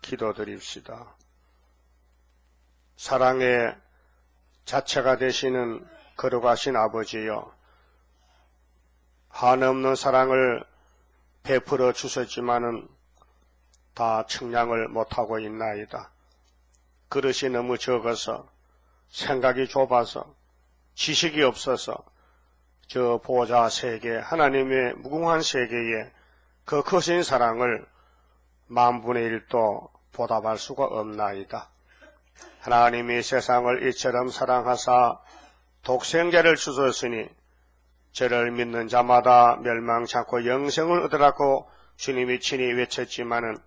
기도드립시다. 사랑의 자체가 되시는 거룩하신 아버지여, 한없는 사랑을 베풀어 주셨지만은 다 측량을 못하고 있나이다. 그릇이 너무 적어서, 생각이 좁아서, 지식이 없어서 저 보좌 세계, 하나님의 무궁한 세계에 그 크신 사랑을 만분의 1도 보답할 수가 없나이다. 하나님이 세상을 이처럼 사랑하사 독생자를 주셨으니 저를 믿는 자마다 멸망치 않고 영생을 얻으라고 주님이 친히 외쳤지만은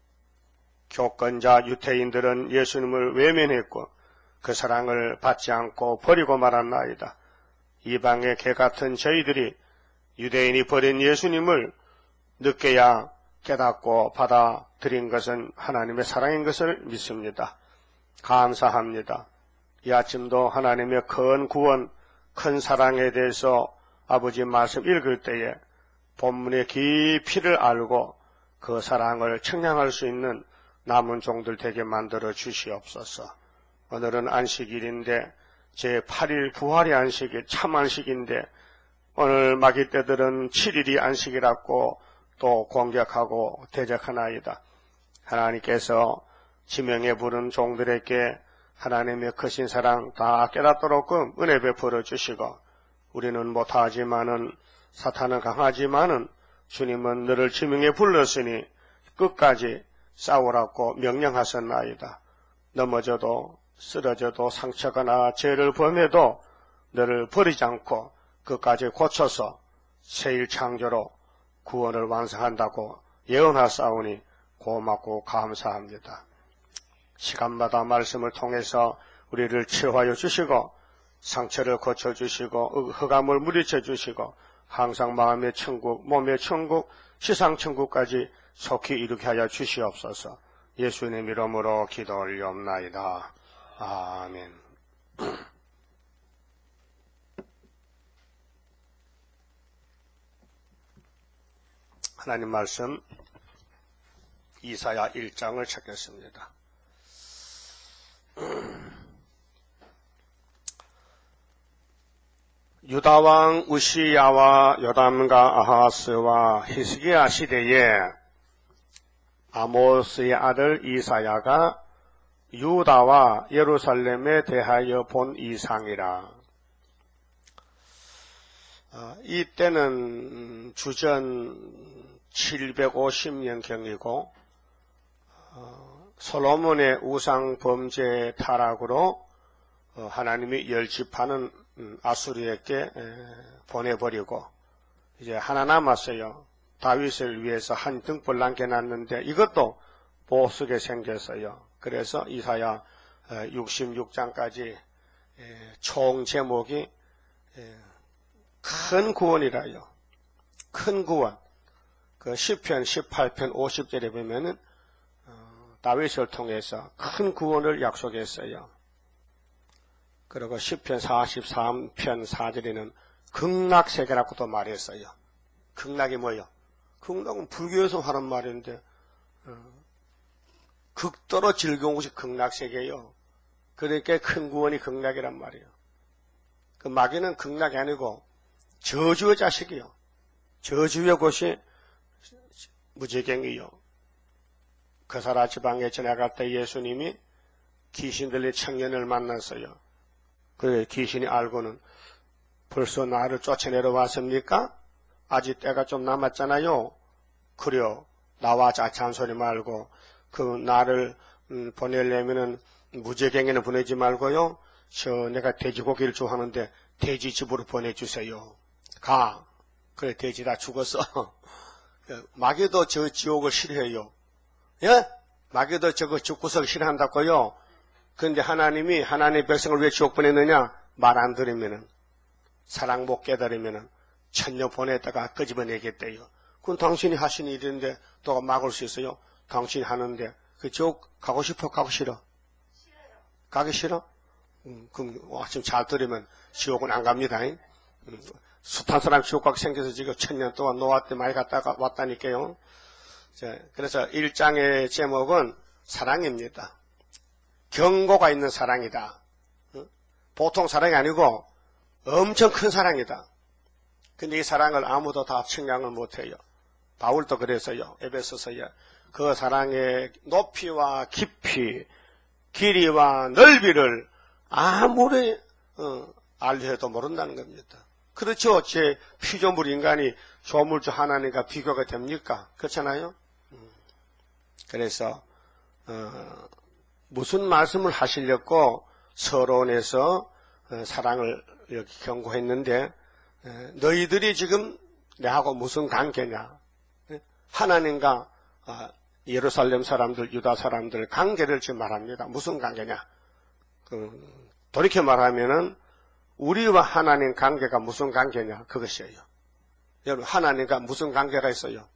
교권자 유태인들은 예수님을 외면했고 그 사랑을 받지 않고 버리고 말았나이다. 이방의 개같은 저희들이 유대인이 버린 예수님을 늦게야 깨닫고 받아들인 것은 하나님의 사랑인 것을 믿습니다. 감사합니다. 이 아침도 하나님의 큰 구원, 큰 사랑에 대해서 아버지 말씀 읽을 때에 본문의 깊이를 알고 그 사랑을 청량할 수 있는 남은 종들 되게 만들어 주시옵소서. 오늘은 안식일인데 제8일 부활의 안식일, 참 안식인데 오늘 마귀 때들은 7일이 안식이라고 또 공격하고 대적하나이다. 하나님께서 지명에 부른 종들에게 하나님의 크신 사랑 다 깨닫도록 은혜 베풀어 주시고, 우리는 못하지만은, 사탄은 강하지만은 주님은 너를 지명에 불렀으니 끝까지 싸우라고 명령하셨나이다. 넘어져도 쓰러져도 상처가 나 죄를 범해도 너를 버리지 않고 끝까지 고쳐서 새일 창조로 구원을 완성한다고 예언하사오니 고맙고 감사합니다. 시간마다 말씀을 통해서 우리를 치유하여 주시고 상처를 고쳐주시고 흑암을 물리쳐 주시고 항상 마음의 천국, 몸의 천국, 지상 천국까지 속히 이루게 하여 주시옵소서. 예수님 이름으로 기도 올리옵나이다. 아멘. 하나님 말씀 이사야 1장을 찾겠습니다. 유다왕 우시야와 요담과 아하스와 히스기야 시대에 아모스의 아들 이사야가 유다와 예루살렘에 대하여 본 이상이라. 이때는 주전 750년경이고 솔로몬의 우상 범죄 타락으로 하나님이 열집하는 아수르에게 보내버리고 이제 하나 남았어요. 다윗을 위해서 한 등불 남겨놨는데 이것도 못 쓰게 생겼어요. 그래서 이사야 66장까지 총 제목이 큰 구원이라요. 큰 구원. 그 시편 18편 50절에 보면은 다윗을 통해서 큰 구원을 약속했어요. 그리고 시편 43편 4절에는 극락세계라고도 말했어요. 극락이 뭐예요? 극락은 불교에서 하는 말인데 극도로 즐거운 곳이 극락세계예요. 그러니까 큰 구원이 극락이란 말이에요. 그 마귀는 극락이 아니고 저주의 자식이요. 저주의 곳이 무지갱이요. 그사라 지방에 지나갈 때 예수님이 귀신들의 청년을 만났어요. 그 귀신이 알고는 벌써 나를 쫓아내러 왔습니까? 아직 때가 좀 남았잖아요. 그래요. 나와 잔소리 말고 그 나를 보내려면은 무지갱이는 보내지 말고요. 내가 돼지고기를 좋아하는데 돼지 집으로 보내주세요. 가. 그래 돼지 다 죽었어. 마귀도 저 지옥을 싫어해요. 예? 마귀도 저거 죽구석을 싫어한다고요. 그런데 하나님이 하나님의 백성을 왜 지옥 보냈느냐? 말 안 들으면은, 사랑 못 깨달으면은 천년 보냈다가 끄집어내겠대요. 그건 당신이 하신 일인데 또 막을 수 있어요? 당신이 하는데 그 지옥 가고 싶어? 가고 싫어? 싫어요. 가기 싫어? 그럼 아침 잘 들으면 지옥은 안 갑니다. 숱한 사람 지옥 가게 생겨서 지금 천년 동안 노아 때 많이 갔다가 왔다니까요. 자, 그래서 1장의 제목은 사랑입니다. 경고가 있는 사랑이다. 보통 사랑이 아니고 엄청 큰 사랑이다. 근데 이 사랑을 아무도 다 측량을 못해요. 바울도 그래서요. 에베소서에 그 사랑의 높이와 깊이, 길이와 넓이를 아무리 알려 해도 모른다는 겁니다. 그렇죠. 제 피조물 인간이 조물주 하나님과 비교가 됩니까? 그렇잖아요. 그래서 무슨 말씀을 하시려고 서론에서 사랑을 이렇게 경고했는데, 너희들이 지금 내하고 무슨 관계냐? 하나님과 예루살렘 사람들, 유다 사람들 관계를 지금 말합니다. 무슨 관계냐? 돌이켜 말하면은 우리와 하나님 관계가 무슨 관계냐? 그것이에요. 여러분, 하나님과 무슨 관계가 있어요?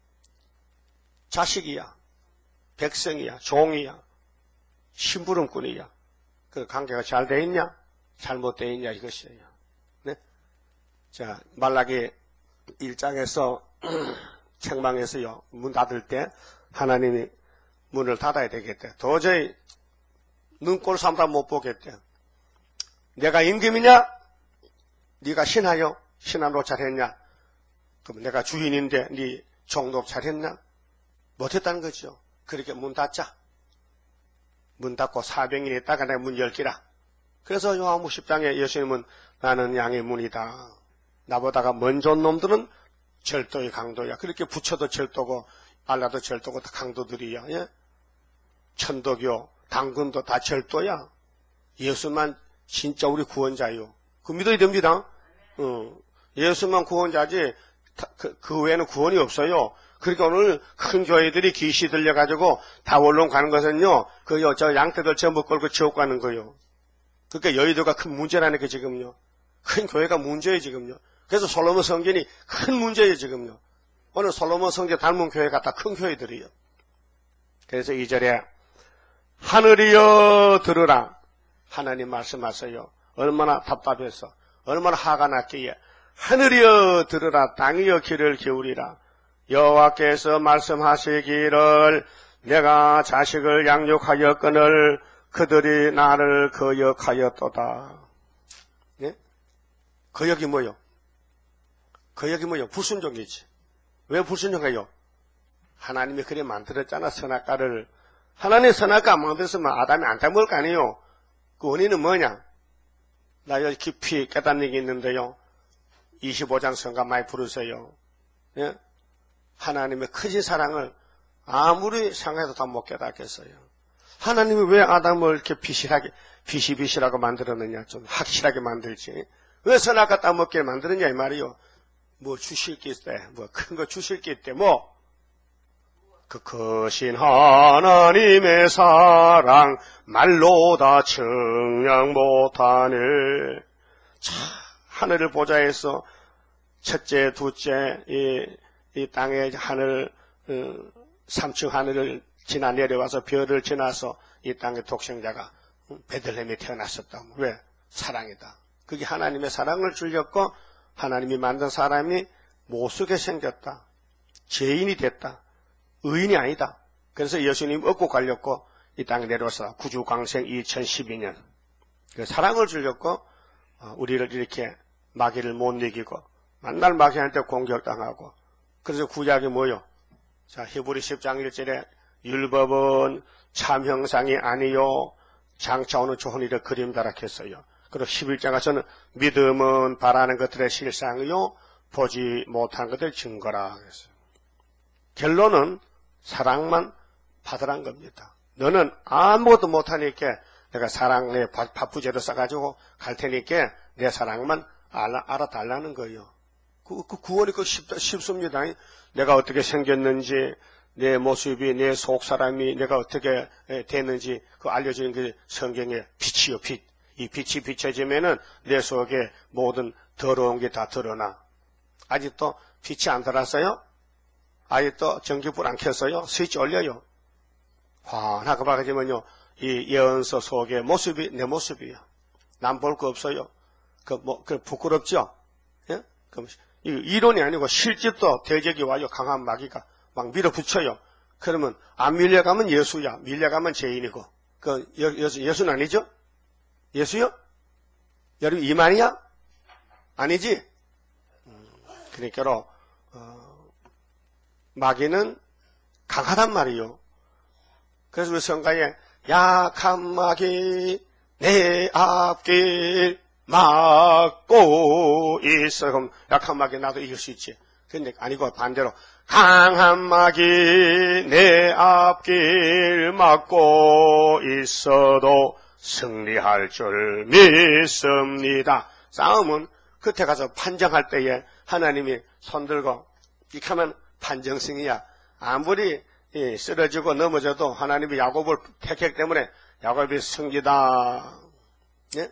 자식이야, 백성이야, 종이야, 심부름꾼이야. 그 관계가 잘 돼 있냐? 잘못되어 있냐? 이것이에요. 네? 자, 말라기 1장에서 책망에서요, 문 닫을 때 하나님이 문을 닫아야 되겠대. 도저히 눈꼴 삼다 못 보겠대. 내가 임금이냐? 네가 신하여? 신하 노찰했냐? 그럼 내가 주인인데 네 종 노찰했냐? 못했다는 거죠. 그렇게 문 닫자. 문 닫고 400일 있다가 내가 문 열기라. 그래서 요한복음 10장에 예수님은 나는 양의 문이다. 나보다가 먼저 온 놈들은 절도의 강도야. 그렇게 부처도 절도고 알라도 절도고 다 강도들이야. 예? 천도교, 당군도 다 절도야. 예수만 진짜 우리 구원자요. 그 믿어야 됩니다. 예수만 구원자지 그 외에는 구원이 없어요. 그러니까 오늘 큰 교회들이 귀시 들려가지고 다 원론 가는 것은요, 저 양떼들 전부 끌고 지옥 가는 거요. 그러니까 여의도가 큰 문제라니까 지금요. 큰 교회가 문제예요 지금요. 그래서 솔로몬 성전이 큰 문제예요 지금요. 오늘 솔로몬 성전 닮은 교회가 다 큰 교회들이요. 그래서 2절에 하늘이여 들으라. 하나님 말씀하세요. 얼마나 답답해서 얼마나 화가 났기에 하늘이여 들으라. 땅이여 귀를 기울이라. 여호와께서 말씀하시기를 내가 자식을 양육하였거늘 그들이 나를 거역하였도다. 예? 거역이 뭐요? 거역이 뭐요? 불순종이지. 왜 불순종해요? 하나님이 그래 만들었잖아, 선악과를. 하나님 선악과 안 만들었으면 아담이 안 따먹을 거 아니에요. 그 원인은 뭐냐? 나 여기 깊이 깨닫는 게 있는데요. 25장 성가 많이 부르세요. 예? 하나님의 크신 사랑을 아무리 생각해도 다 못 깨닫겠어요. 하나님이 왜 아담을 이렇게 비실하고 만들었느냐? 좀 확실하게 만들지. 왜 선악과 따먹게 만들었냐? 이 말이요. 뭐 주실 게 있대. 뭐 큰 거 주실 게 있대. 뭐? 그 크신 하나님의 사랑 말로 다 측량 못하네. 참 하늘을 보좌에서 첫째, 둘째 이 땅의 하늘 3층 하늘을 지나 내려와서 별을 지나서 이 땅의 독생자가 베들레헴에 태어났었다. 왜? 사랑이다. 그게 하나님의 사랑을 주렸고 하나님이 만든 사람이 못쓰게 생겼다. 죄인이 됐다. 의인이 아니다. 그래서 예수님 얻고 갈렸고 이 땅에 내려와서 구주광생 2012년 그 사랑을 주렸고 우리를 이렇게 마귀를 못 이기고 만날 마귀한테 공격당하고 그래서 구약이 뭐요? 자, 히브리 10장 1절에 율법은 참 형상이 아니요 장차 오는 좋은 일을 그림다라 했어요. 그리고 11장 가서는 믿음은 바라는 것들의 실상이요 보지 못한 것들 증거라 그랬어요. 결론은 사랑만 받으란 겁니다. 너는 아무것도 못하니까 내가 사랑 내 밥부제로 써가지고 갈 테니까 내 사랑만 알아달라는 거예요. 그 구원이 쉽습니다. 내가 어떻게 생겼는지, 내 모습이, 내 속 사람이 내가 어떻게 됐는지 그 알려주는 게 성경의 빛이요, 빛. 이 빛이 비춰지면은 내 속에 모든 더러운 게 다 드러나. 아직도 빛이 안 들어왔어요? 아직도 전기불 안 켰어요? 스위치 올려요. 환하게 밝아지면요, 이 예언서 속의 모습이 내 모습이에요. 남 볼 거 없어요. 그 부끄럽죠? 예? 그럼 이론이 아니고 실제도 대적이 와요. 강한 마귀가 막 밀어붙여요. 그러면 안 밀려가면 예수야. 밀려가면 죄인이고. 예수는 아니죠? 예수요? 여러분 이만이야? 아니지? 그러니까 마귀는 강하단 말이요. 그래서 우리 성가에 약한 마귀 내 앞길 막고 있어. 그럼 약한 마귀 나도 이길 수 있지. 근데 아니고 반대로 강한 마귀 내 앞길 막고 있어도 승리할 줄 믿습니다. 싸움은 끝에 가서 판정할 때에 하나님이 손들고 이렇게 하면 판정승이야. 아무리 쓰러지고 넘어져도 하나님이 야곱을 택했기 때문에 야곱이 승리다. 예?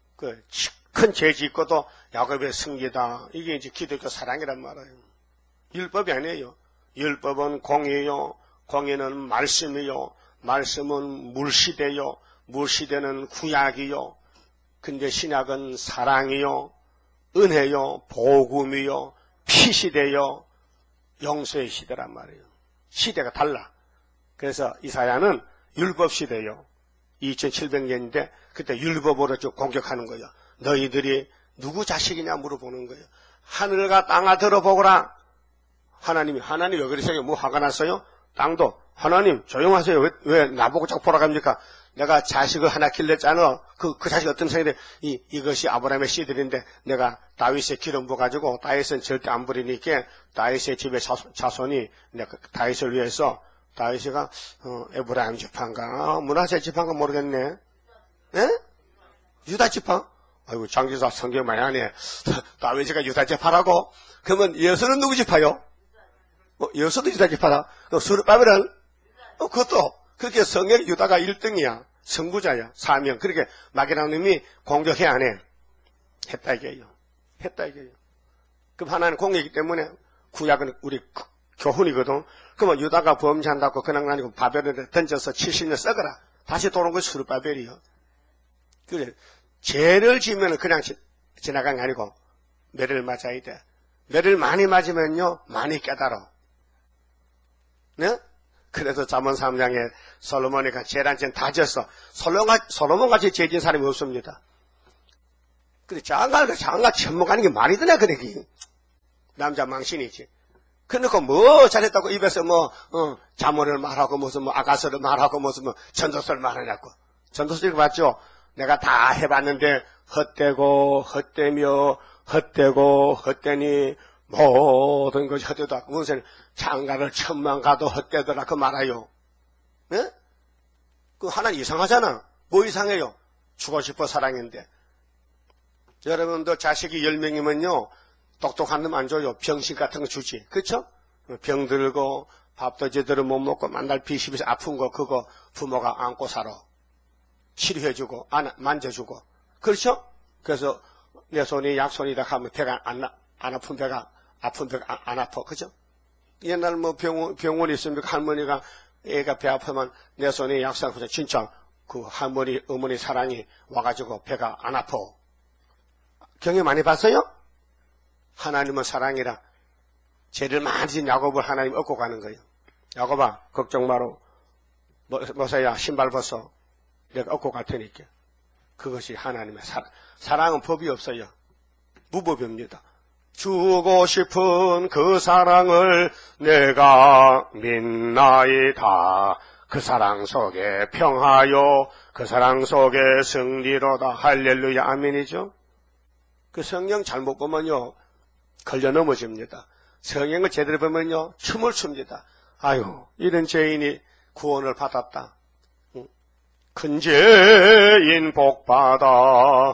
큰 죄 짓고도 야곱의 승리다. 이게 이제 기독교 사랑이란 말이에요. 율법이 아니에요. 율법은 공의요. 공의는 말씀이요. 말씀은 물시대요. 물시대는 구약이요. 근데 신약은 사랑이요. 은혜요. 복음이요. 피시대요. 용서의 시대란 말이에요. 시대가 달라. 그래서 이사야는 율법 시대요. 2700년인데 그때 율법으로 쭉 공격하는 거예요. 너희들이 누구 자식이냐 물어보는 거예요. 하늘과 땅아 들어보거라. 하나님 왜 그러세요? 뭐 화가 났어요? 땅도 하나님 조용하세요. 왜 나보고 자꾸 보라 갑니까? 내가 자식을 하나 길렀잖아. 그 자식 어떤 생각이 이것이 아브라함의 씨들인데 내가 다윗의 기름 부어가지고 다윗은 절대 안 부리니까 다윗의 집의 자손이 내가 다윗을 위해서 다윗이가 에브라임 지파인가 문하세 지파인가 모르겠네. 예? 유다 지파? 아이고 장지사 성경 많이 하네. 다윗이가 유다 지파라고? 그러면 예수는 누구 지파요? 예수도 유다 지파라. 스룹바벨은 그것도 그렇게 성경 유다가 1등이야. 선구자야. 사명. 그렇게 마귀라님이 공격해 안 해? 했다 이게요. 했다 이게요. 그럼 하나는 공격이기 때문에 구약은 우리 교훈이거든. 그러면 유다가 범죄한다고 그냥 아니고 바벨론에 던져서 70년 썩어라. 다시 돌아온 것이 스룹바벨이요. 그래. 죄를 지으면 그냥 지나간 게 아니고 매를 맞아야 돼. 매를 많이 맞으면요 많이 깨달아. 네? 그래서 잠언 3장에 솔로몬이가 재란전 다 졌어. 솔로몬같이 죄진 사람이 없습니다. 근데 장가 천목하는 게 말이 되나 그래. 남자 망신이지. 그러니까 뭐 잘했다고 입에서 자문을 말하고 무슨 아가서를 말하고 무슨 전도서를 말하냐고. 전도서 읽어봤죠? 내가 다 해봤는데 헛되고 헛되며 헛되고 헛되니 모든 것이 헛되다. 무슨 장가를 천만 가도 헛되더라 그 말아요. 네? 그 하나는 이상하잖아. 뭐 이상해요? 주고 싶어 사랑인데. 여러분도 자식이 10명이면요 똑똑한 놈 안 줘요. 병신 같은 거 주지. 그렇죠? 병 들고 밥도 제대로 못 먹고 만날 비시비시 아픈 거 그거 부모가 안고 살아. 치료해주고 만져주고. 그렇죠? 그래서 내 손이 약손이다 하면 배가 안 아픈 배가 안 아파. 그죠? 옛날 병원 있으면 할머니가 애가 배 아프면 내 손에 약상 하면 진짜 그 할머니 어머니 사랑이 와가지고 배가 안 아파. 경험 많이 봤어요? 하나님은 사랑이라 죄를 많이 진 야곱을 하나님 얻고 가는 거예요. 야곱아 걱정 마라. 모세야 신발 벗어. 내가 얻고 갈 테니까. 그것이 하나님의 사랑. 사랑은 법이 없어요. 무법입니다. 주고 싶은 그 사랑을 내가 믿나이다. 그 사랑 속에 평하여 그 사랑 속에 승리로다. 할렐루야 아멘이죠. 그 성경 잘못 보면요 걸려 넘어집니다. 성경을 제대로 보면요 춤을 춥니다. 아유 이런 죄인이 구원을 받았다. 큰 죄인 복받아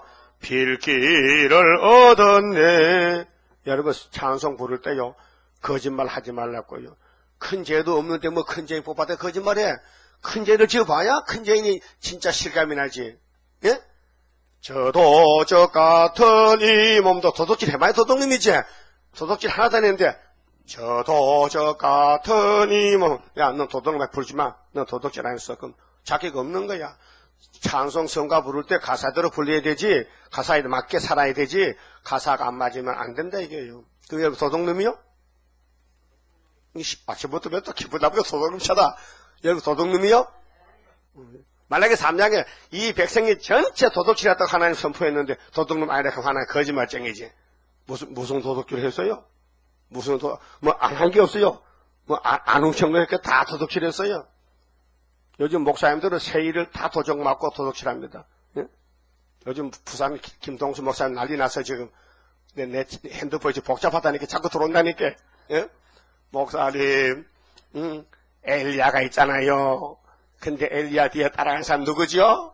필기를 얻었네. 여러분 찬송 부를 때요 거짓말 하지 말라고요. 큰 죄도 없는데 뭐 큰 죄인 복받아 거짓말해. 큰 죄를 지어봐야 큰 죄인이 진짜 실감이 나지. 예? 저 도적 같은 이 몸도 도둑질 해봐야 도둑님이지. 도둑질 하나도 안 했는데 저 도적 같은 이 몸. 야 너 도둑 막 부르지 마. 너 도둑질 안 했어. 그럼 자격 없는 거야. 찬송 성가 부를 때 가사대로 불러야 되지. 가사에 맞게 살아야 되지. 가사가 안 맞으면 안 된다 이게요. 그게 도둑놈이요? 아침부터 몇 또 기쁘다고 도둑놈 쳐다. 여기 도둑놈이요? 만약에 3장에 이 백성이 전체 도둑질했다고 하나님 선포했는데 도둑놈 아니라고 하나님 거짓말쟁이지. 무슨 도둑질 했어요? 안 한 게 없어요. 안 훔쳐먹으니까 다 도둑질했어요. 요즘 목사님들은 세일을 다 도적 맞고 도둑질합니다. 예? 요즘 부산 김동수 목사님 난리 나서 지금 내 핸드폰이 복잡하다니까 자꾸 들어온다니까. 예? 목사님, 엘리야가 있잖아요. 근데 엘리야 뒤에 따라가는 사람 누구죠?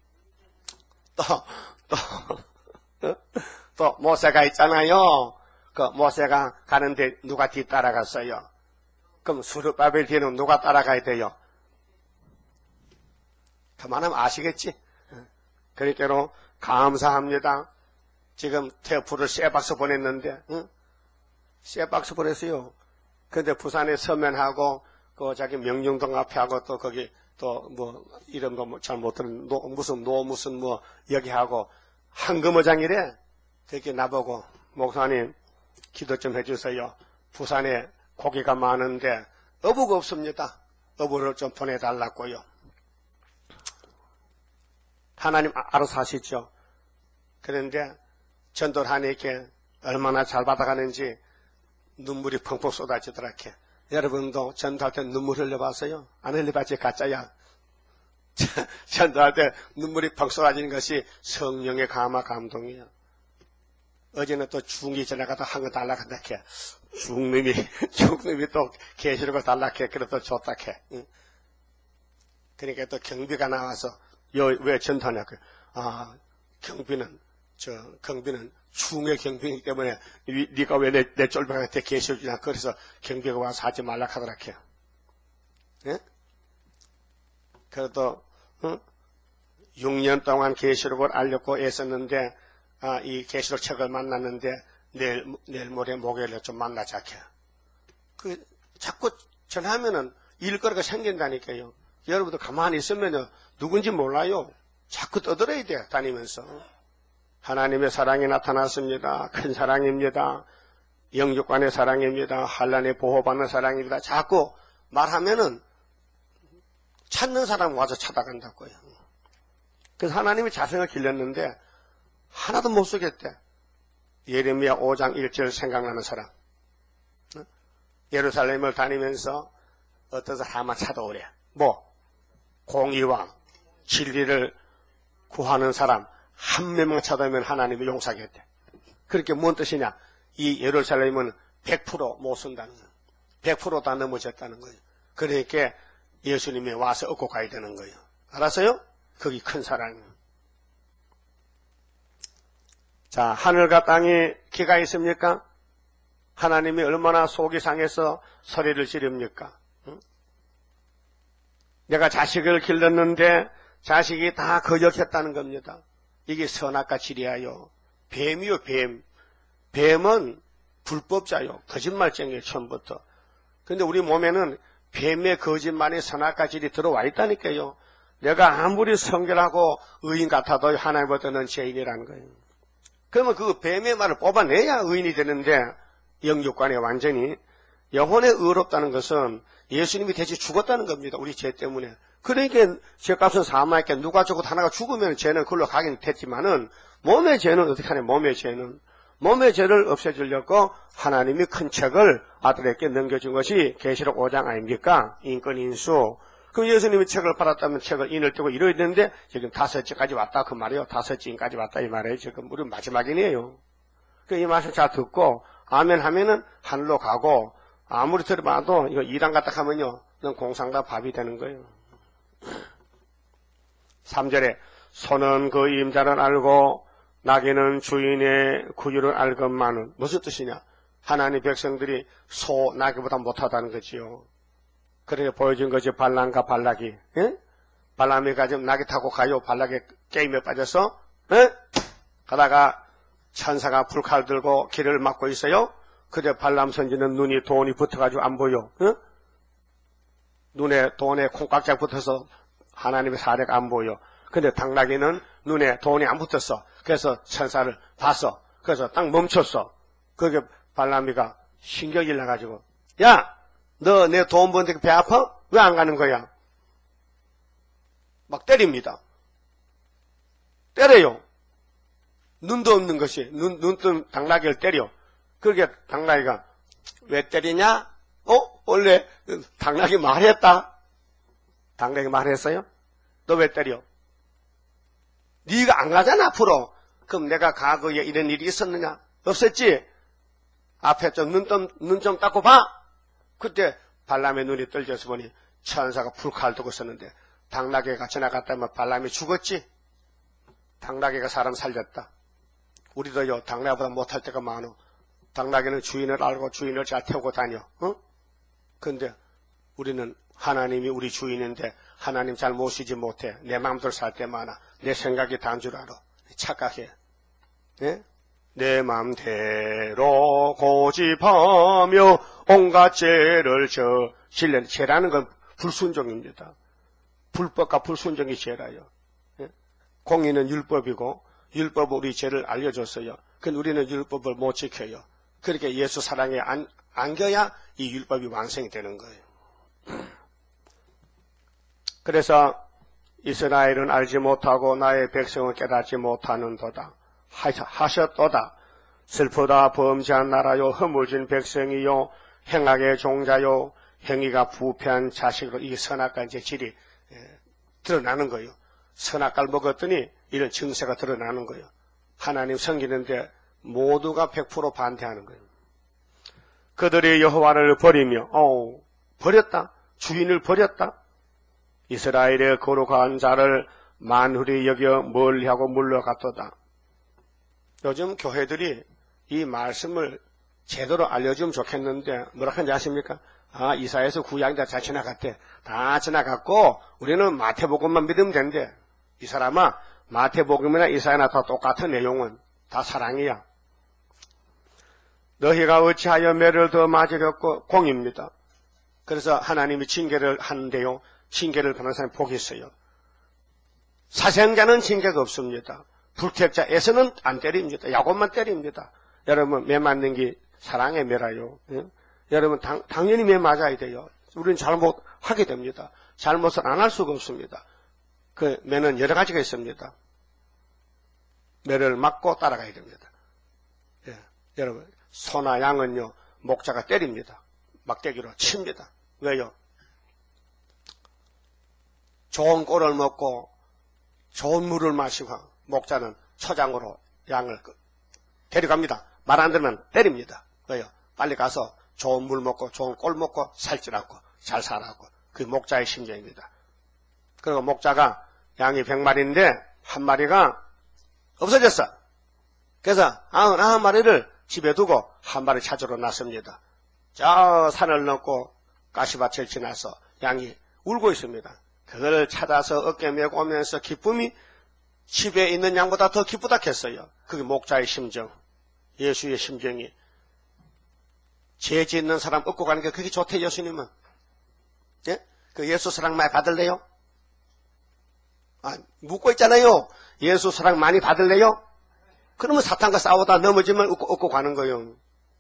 또 모세가 있잖아요. 그 모세가 가는데 누가 뒤 따라갔어요? 그럼 스룹바벨 뒤에는 누가 따라가야 돼요? 그만하면 아시겠지? 그러니까 감사합니다. 지금 테프를 세 박스 보냈는데, 세 박스 보냈어요. 근데 부산에 서면하고 그 자기 명령동 앞에 하고 또 거기 또 뭐 이름도 잘 못 들은 무슨 여기 하고 한금어장이래. 그렇게 나보고 목사님 기도 좀 해주세요. 부산에 고기가 많은데 어부가 없습니다. 어부를 좀 보내달라고요. 하나님 알아서 하시죠. 그런데 전도를 하니까 얼마나 잘 받아가는지 눈물이 펑펑 쏟아지더라케. 여러분도 전도할 때 눈물 흘려봤어요? 안 흘려봤지 가짜야. 전도할 때 눈물이 펑 쏟아지는 것이 성령의 감동이에요. 어제는 또 중이 지나가다 한 거 달라간다 캐. 중님이 또 계시록을 달라캐. 그래 또 줬다 캐. 그러니까 또 경비가 나와서 왜 전도하냐고. 경비는 중의 경비이기 때문에 네가 왜 내 쫄병한테 계시록 주냐. 그래서 경비가 와서 하지 말라 하더라 캐. 예? 그래도 6년 동안 계시록을 알려고 애썼는데 이 계시록 책을 만났는데 내일 모레 목요일에 좀 만나자 캐. 자꾸 전하면은 일거리가 생긴다니까요. 여러분도 가만히 있으면요 누군지 몰라요. 자꾸 떠들어야 돼 다니면서. 하나님의 사랑이 나타났습니다. 큰 사랑입니다. 영육간의 사랑입니다. 환난에 보호받는 사랑입니다. 자꾸 말하면은 찾는 사람 와서 찾아간다고요. 그래서 하나님이 자성을 길렀는데 하나도 못 쓰겠대. 예레미야 5장 1절 생각나는 사람. 예루살렘을 다니면서 어떤 사람 하나 찾아오래. 공의와 진리를 구하는 사람 한 명만 찾아오면 하나님이 용서하겠대. 그렇게 뭔 뜻이냐? 이 예루살렘은 100% 못 쓴다는 거예요. 100% 다 넘어졌다는 거예요. 그러니까 예수님이 와서 얻고 가야 되는 거예요. 알았어요? 거기 큰 사랑이에요. 자, 하늘과 땅에 기가 있습니까? 하나님이 얼마나 속이 상해서 소리를 지릅니까? 내가 자식을 길렀는데 자식이 다 거역했다는 겁니다. 이게 선악과 지리하여 뱀이요 뱀. 뱀은 불법자요. 거짓말쟁이에요 처음부터. 근데 우리 몸에는 뱀의 거짓말이 선악과 질이 들어와 있다니까요. 내가 아무리 성결하고 의인 같아도 하나님보다는 죄인이라는 거예요. 그러면 그 뱀의 말을 뽑아내야 의인이 되는데 영육간에 완전히 영혼에 의롭다는 것은 예수님이 대신 죽었다는 겁니다. 우리 죄 때문에. 그러니까 죄값은 사망했게 누가 죽어도 하나가 죽으면 죄는 그걸로 가긴 됐지만은 몸의 죄는 어떻게 하냐. 몸의 죄를 없애주려고 하나님이 큰 책을 아들에게 넘겨준 것이 계시록 5장 아닙니까? 인권인수. 그럼 예수님이 책을 팔았다면 책을 인을 떼고 이뤄야 되는데 지금 5지까지 왔다 그 말이에요. 5지까지 왔다 이 말이에요. 지금 우리 마지막이네요. 이 말씀 잘 듣고 아멘 하면은 하늘로 가고 아무리 들어봐도 이거 이단 갔다 하면요. 넌 공상과 밥이 되는 거예요. 3절에 소는 그 임자를 알고 나귀는 주인의 구유를 알건만은 무슨 뜻이냐? 하나님 백성들이 소, 나귀보다 못하다는 거지요. 그렇게 보여준 것이 발람과 발락이. 예? 발람이 가지고 나귀 타고 가요. 발락의 게임에 빠져서 가다가 천사가 불칼 들고 길을 막고 있어요. 그래 발람 선지는 눈이 돈이 붙어가지고 안 보여. 눈에 돈에 콩깍지가 붙어서 하나님의 사례가 안 보여. 근데 당나귀는 눈에 돈이 안 붙었어. 그래서 천사를 봤어. 그래서 딱 멈췄어. 그게 발람이가 신경이 나가지고 야 너 내 돈 버는데 배 아파? 왜 안 가는 거야? 막 때립니다. 때려요. 눈도 없는 것이 눈뜬 당나귀를 때려. 그렇게 당나귀가 왜 때리냐? 원래 당나귀 말했다. 당나귀 말했어요? 너 왜 때려? 네가 안 가잖아 앞으로. 그럼 내가 과거에 이런 일이 있었느냐? 없었지? 앞에 좀 눈 좀 닦고 봐. 그때 발람의 눈이 떨려서 보니 천사가 불칼 두고 있었는데 당나귀가 지나갔다면 발람이 죽었지? 당나귀가 사람 살렸다. 우리도요, 당나귀보다 못할 때가 많어. 당나귀는 주인을 알고 주인을 잘 태우고 다녀. 근데 우리는 하나님이 우리 주인인데 하나님 잘 모시지 못해. 내 마음대로 살 때 많아. 내 생각이 단 줄 알아. 착각해. 네? 내 마음대로 고집하며 온갖 죄를 실내. 죄라는 건 불순종입니다. 불법과 불순종이 죄라요. 네? 공의는 율법이고 율법은 우리 죄를 알려줬어요. 근데 우리는 율법을 못 지켜요. 그렇게 예수 사랑에 안겨야 이 율법이 완성이 되는 거예요. 그래서 이스라엘은 알지 못하고 나의 백성은 깨닫지 못하는도다. 하셨도다. 슬프다 범죄한 나라요 허물진 백성이요 행악의 종자요 행위가 부패한 자식으로 이 선악과 이제 질이 드러나는 거예요. 선악과를 먹었더니 이런 증세가 드러나는 거예요. 하나님 섬기는데 모두가 100% 반대하는 거예요. 그들이 여호와를 버리며 버렸다. 주인을 버렸다. 이스라엘의 거룩한 자를 만훌히 여겨 멀리하고 물러갔도다. 요즘 교회들이 이 말씀을 제대로 알려주면 좋겠는데 뭐라 하는지 아십니까? 이사야에서 구약이 다 지나갔대. 다 지나갔고 우리는 마태복음만 믿으면 된대. 이 사람아, 마태복음이나 이사야나 다 똑같은 내용은 다 사랑이야. 너희가 어찌하여 매를 더 맞으렸고 공입니다. 그래서 하나님이 징계를 하는데요. 징계를 받는 사람이 복이 있어요. 사생자는 징계가 없습니다. 불택자에서는 안 때립니다. 야곱만 때립니다. 여러분 매 맞는 게 사랑의 매라요. 예? 여러분 당연히 매 맞아야 돼요. 우리는 잘못하게 됩니다. 잘못을 안 할 수가 없습니다. 그 매는 여러 가지가 있습니다. 매를 맞고 따라가야 됩니다. 예. 여러분 소나 양은요 목자가 때립니다. 막대기로 칩니다. 왜요? 좋은 꼴을 먹고 좋은 물을 마시고 목자는 초장으로 양을 데려갑니다. 말 안 들으면 때립니다. 왜요? 빨리 가서 좋은 물 먹고 좋은 꼴 먹고 살지 않고 잘 살라고. 그게 목자의 심정입니다. 그리고 목자가 양이 100마리인데 한 마리가 없어졌어. 그래서 99마리를 집에 두고 한 마리 찾으러 나섭니다. 저 산을 넘고 가시밭을 지나서 양이 울고 있습니다. 그걸 찾아서 어깨 메고 오면서 기쁨이 집에 있는 양보다 더 기쁘다 했어요. 그게 목자의 심정, 예수의 심정이. 죄 짓는 사람 얻고 가는 게 그게 좋대, 예수님은. 예? 그 예수 사랑 많이 받을래요? 묻고 있잖아요. 예수 사랑 많이 받을래요? 그러면 사탄과 싸우다 넘어지면 얻고 가는 거예요.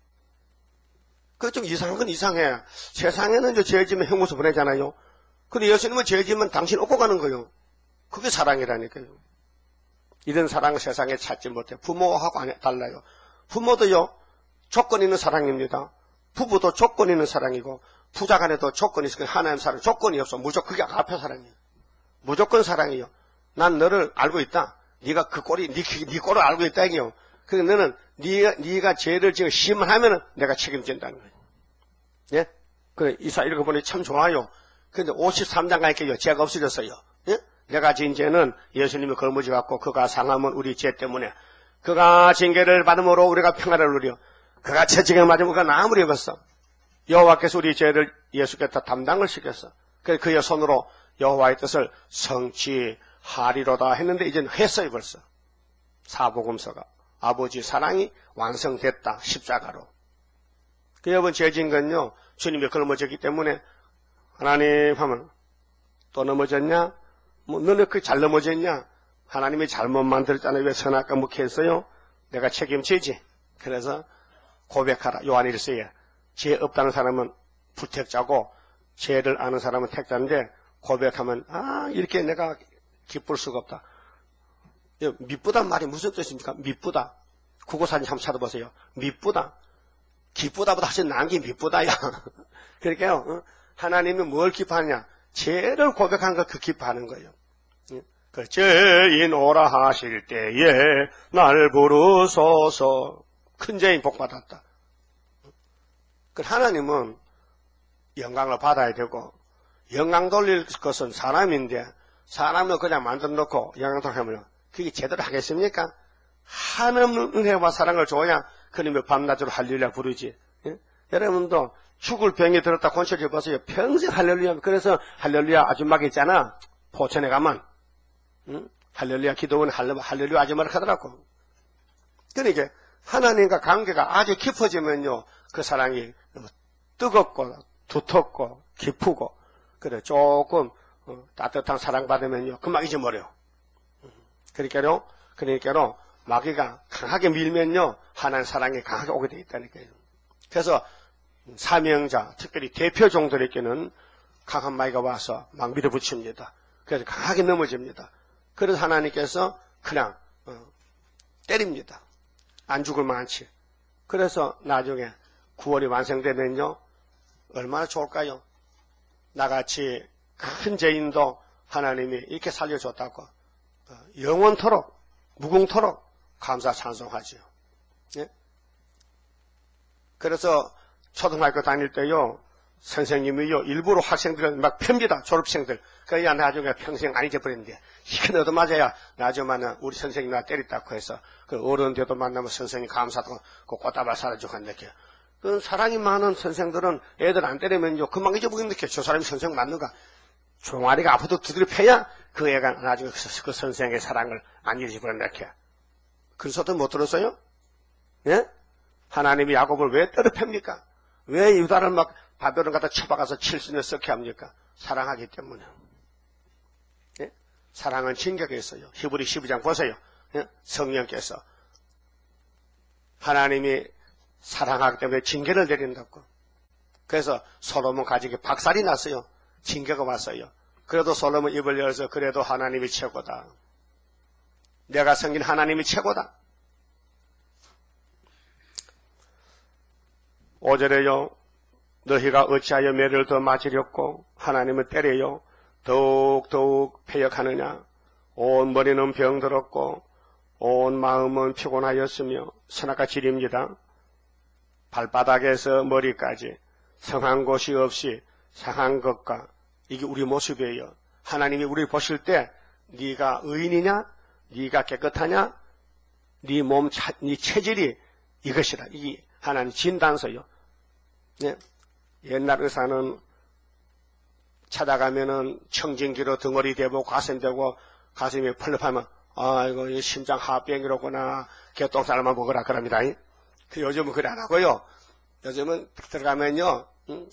그게 좀 이상한 건 이상해. 세상에는 죄 지면 형무소 보내잖아요. 근데 예수님은 죄 지면 당신 얻고 가는 거예요. 그게 사랑이라니까요. 이런 사랑을 세상에 찾지 못해. 부모하고 달라요. 부모도요, 조건 있는 사랑입니다. 부부도 조건 있는 사랑이고, 부자 간에도 조건이 있으니까 하나님 사랑, 조건이 없어. 무조건, 그게 앞에 사랑이에요. 무조건 사랑이에요. 난 너를 알고 있다. 네가 그 꼴이, 네 꼴을 알고 있다, 이게요. 그러니까 너는, 네가 죄를 지금 시험을 하면은 내가 책임진다는 거예요. 예? 그래, 이사 읽어보니 참 좋아요. 근데 53장 갈게요. 죄가 없어졌어요. 예? 내가 진 죄는 예수님이 걸머지 갖고 그가 상하면 우리 죄 때문에 그가 징계를 받음으로 우리가 평화를 누려 그가 채찍에 맞으면 그가 나무를 입었어. 여호와께서 우리 죄를 예수께서 담당을 시켰어. 그래서 그의 손으로 여호와의 뜻을 성취하리로다 했는데 이제는 했어요 벌써. 사복음서가 아버지 사랑이 완성됐다 십자가로. 그 여러분 죄진 건요 주님이 걸머졌기 때문에 하나님 하면 또 넘어졌냐? 뭐 너네 그 잘 넘어졌냐? 하나님이 잘못 만들었잖아요. 왜 선악과 묵게 했어요? 내가 책임지지. 그래서 고백하라. 요한일서에 죄 없다는 사람은 불택자고 죄를 아는 사람은 택자인데 고백하면 이렇게 내가 기쁠 수가 없다. 미쁘단 말이 무슨 뜻입니까? 미쁘다. 국어사진 한번 찾아보세요. 미쁘다. 기쁘다보다 훨씬 나은 게 미쁘다야. 그러니까요. 하나님이 뭘 기뻐하느냐? 죄를 고백하는 걸 그 기뻐하는 거예요. 그 죄인 오라 하실 때에 날 부르소서. 큰 죄인 복받았다. 그 하나님은 영광을 받아야 되고 영광 돌릴 것은 사람인데 사람을 그냥 만들어 놓고 영광 돌리면 그게 제대로 하겠습니까? 하나님 은혜와 사랑을 줘야 그놈의 밤낮으로 할렐루야 부르지. 예? 여러분도 죽을 병이 들었다 곤실해 보세요. 평생 할렐루야. 그래서 할렐루야 아줌마가 있잖아. 포천에 가면 할렐루야 기도원 할렐루야 아줌마를 하더라고. 그러니까 하나님과 관계가 아주 깊어지면요 그 사랑이 뜨겁고 두텁고 깊고 그래 조금 따뜻한 사랑받으면요 금방 잊어버려. 그러니까로 마귀가 강하게 밀면요 하나님 사랑이 강하게 오게 돼 있다니까요. 그래서 사명자 특별히 대표 종들에게는 강한 마귀가 와서 막 밀어붙입니다. 그래서 강하게 넘어집니다. 그래서 하나님께서 그냥 때립니다. 안 죽을 만치. 그래서 나중에 구원이 완성되면요 얼마나 좋을까요? 나같이 큰 죄인도 하나님이 이렇게 살려줬다고 영원토록 무궁토록 감사 찬송하죠. 예? 그래서 초등학교 다닐 때요 선생님이요 일부러 학생들을 막 팹니다. 졸업생들. 그래야 나중에 평생 안 잊어버리는데 이게 너도 맞아야 나중에 우리 선생님 나 때렸다고 해서 그 어른들도 만나면 선생님 감사하고 그 꽃다발 사라지고 한다게. 그 사랑이 많은 선생들은 애들 안 때리면요 금방 잊어버리는데 저 사람이 선생 맞는가? 종아리가 아파도 두드려 패야 그 애가 나중에 그 선생의 사랑을 안 잊어버린다. 그래서도 못 들었어요? 예? 하나님이 야곱을 왜 때려 팹니까? 왜 유다를 막 바벨론 갖다 쳐박아서 70년 썩게 합니까? 사랑하기 때문에. 예? 사랑은 징계가 있어요. 히브리 12장 보세요. 예? 성령께서 하나님이 사랑하기 때문에 징계를 내린다고. 그래서 솔로몬 가지고 박살이 났어요. 징계가 왔어요. 그래도 솔로몬 입을 열어서 그래도 하나님이 최고다. 내가 섬긴 하나님이 최고다. 5절에요. 너희가 어찌하여 매를 더 맞으렸고 하나님을 때려요. 더욱 패역하느냐. 온 머리는 병들었고 온 마음은 피곤하였으며 선악과 질입니다. 발바닥에서 머리까지 성한 곳이 없이 상한 것과 이게 우리 모습이에요. 하나님이 우리를 보실 때 네가 의인이냐? 네가 깨끗하냐? 네 몸, 네 체질이 이것이라. 이게 하나님 진단서요. 네. 옛날 의사는 찾아가면은 청진기로 덩어리 대고 가슴 대고 가슴이 펄럭하면 이거 심장 하병이로구나. 개똥살만 먹으라 그럽니다. 요즘은 그래 안 하고요. 요즘은 들어가면요.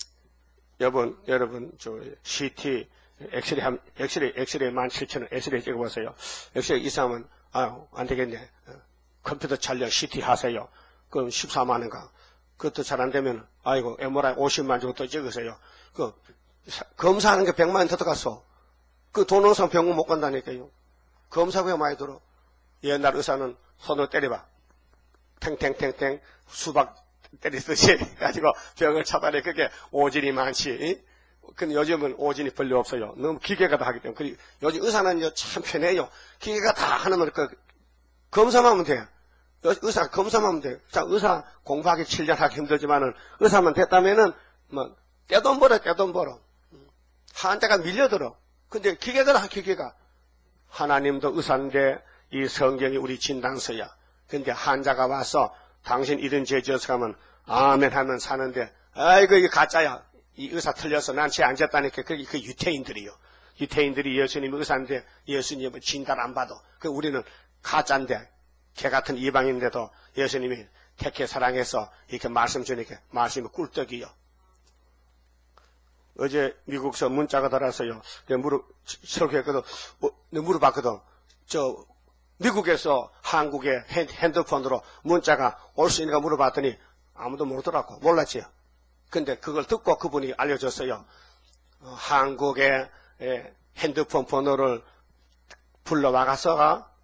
여러분 저 CT 엑스레이 17,000원 엑스레이 찍어보세요. 엑스레이 이상하면 안 되겠네. 컴퓨터 촬영 CT 하세요. 그럼 14만 원가. 그것도 잘 안 되면 MRI 50만 주고 또 찍으세요. 그 검사하는 게 100만 원 더 들어갔어. 그 돈 없으면 병원 못 간다니까요. 검사비가 많이 들어. 옛날 의사는 손으로 때려봐. 탱탱탱탱 수박 때리듯이 가지고 병을 찾아내. 그게 오진이 많지. 근데 요즘은 오진이 별로 없어요. 너무 기계가 다 하기 때문에. 요즘 의사는 참 편해요. 기계가 다 하는 거 검사만 하면 돼요. 의사 검사만 하면 돼요. 자, 의사 공부하기 7년 하기 힘들지만은 의사만 됐다면은 뭐 떼돈 벌어. 환자가 밀려들어. 근데 기계가 하나님도 의사인데 이 성경이 우리 진단서야. 근데 환자가 와서 당신 이런 죄 지어서 가면 아멘 하면 사는데 이게 가짜야. 이 의사 틀려서 난 죄 안 졌다니까. 그 유태인들이요. 유태인들이 예수님 의사인데 예수님은 진단 안 받아. 우리는 가짜인데 개 같은 이방인데도 예수님이 택해 사랑해서 이렇게 말씀 주니까 말씀이 꿀떡이요. 어제 미국서 문자가 들어왔어요. 설교했거든. 물어봤거든. 미국에서 한국에 핸드폰으로 문자가 올 수 있는가 물어봤더니 아무도 모르더라고. 몰랐지요. 근데 그걸 듣고 그분이 알려줬어요. 한국의 핸드폰 번호를 불러와서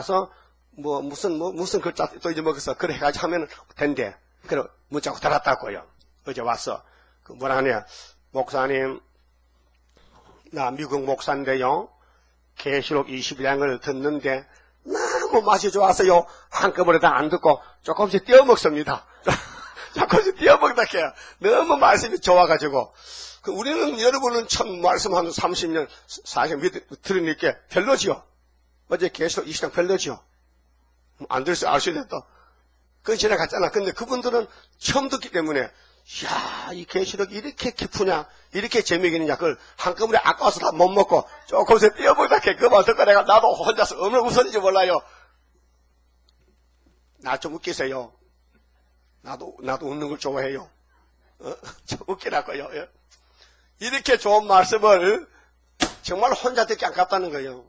무슨 글자 또 잊어먹었어. 그래 해가지고 하면 된대. 그래 문자가 달았다고요. 어제 와서 뭐라 하냐. 목사님, 나 미국 목사인데요. 계시록 21장을 듣는데 너무 맛이 좋아서요. 한꺼번에 다 안 듣고 조금씩 띄어먹습니다. 조금씩 띄어먹다 해요. 너무 말씀이 좋아가지고. 우리는 여러분은 참 말씀 한 30년, 40년 들으니까 별로지요. 어제 계시록 20장 별로지요. 안 들으면 알 수 있는데 또. 그건 지나갔잖아. 근데 그분들은 처음 듣기 때문에, 이야, 이 계시록이 이렇게 깊으냐, 이렇게 재미있느냐, 그걸 한꺼번에 아까워서 다 못 먹고, 조금씩 띄어보다 그만 듣고 내가 나도 혼자서 얼마나 웃었는지 몰라요. 나 좀 웃기세요. 나도 웃는 걸 좋아해요. 좀 웃기라고요. 이렇게 좋은 말씀을 정말 혼자 듣기 아깝다는 거예요.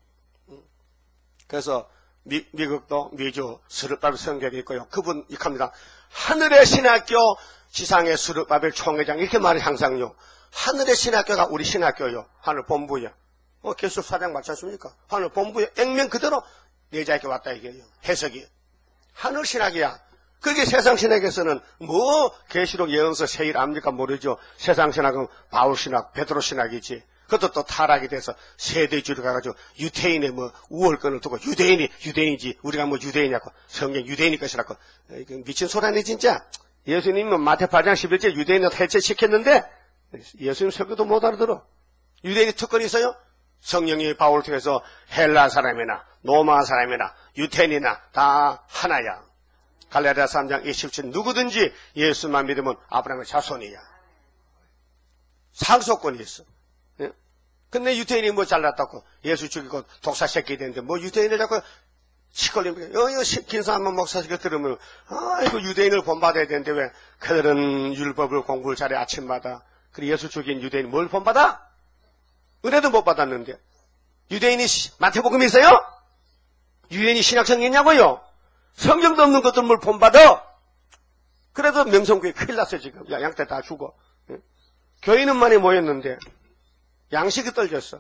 그래서 미국도 미주 스룹바벨 성경이 있고요. 그분 이합니다. 하늘의 신학교, 지상의 스룹바벨 총회장 이렇게 말이 항상요. 하늘의 신학교가 우리 신학교요. 하늘 본부요. 계속 사장 맞지 않습니까? 하늘 본부요. 액면 그대로 내자에게 왔다 이게요. 해석이. 하늘 신학이야. 그게 세상 신학에서는 뭐 계시록 예언서 세일 압니까 모르죠. 세상 신학은 바울 신학, 베드로 신학이지. 그것도 또 타락이 돼서 세대주의로 가가지고 유태인의 뭐 우월권을 두고 유대인이지 우리가 뭐 유대인이냐고 성경 유대인이 것이라고 미친 소리 아니 진짜. 예수님은 마태 8장 11절 유대인을 해체시켰는데 예수님 설교도 못 알아들어. 유대인이 특권이 있어요? 성령이 바울을 통해서 헬라 사람이나 로마 사람이나 유태인이나 다 하나야. 갈라디아 3장 27절 누구든지 예수만 믿으면 아브라함의 자손이야. 상속권이 있어. 예? 근데 유태인이 뭐 잘났다고 예수 죽이고 독사 새끼 되는데 뭐 유태인을 자꾸 시끌리면 김사한번 목사님께 들으면 아이고 유대인을 본받아야 되는데 왜 그들은 율법을 공부를 잘해 아침마다. 그리고 예수 죽인 유대인이 뭘 본받아? 은혜도 못 받았는데. 유대인이 마태복음이 있어요? 유대인이 신약성이 있냐고요? 성경도 없는 것들 뭘 본받아? 그래도 명성교회 큰일 났어요 지금. 양떼 다 죽어. 예? 교인은 많이 모였는데 양식이 떨어졌어.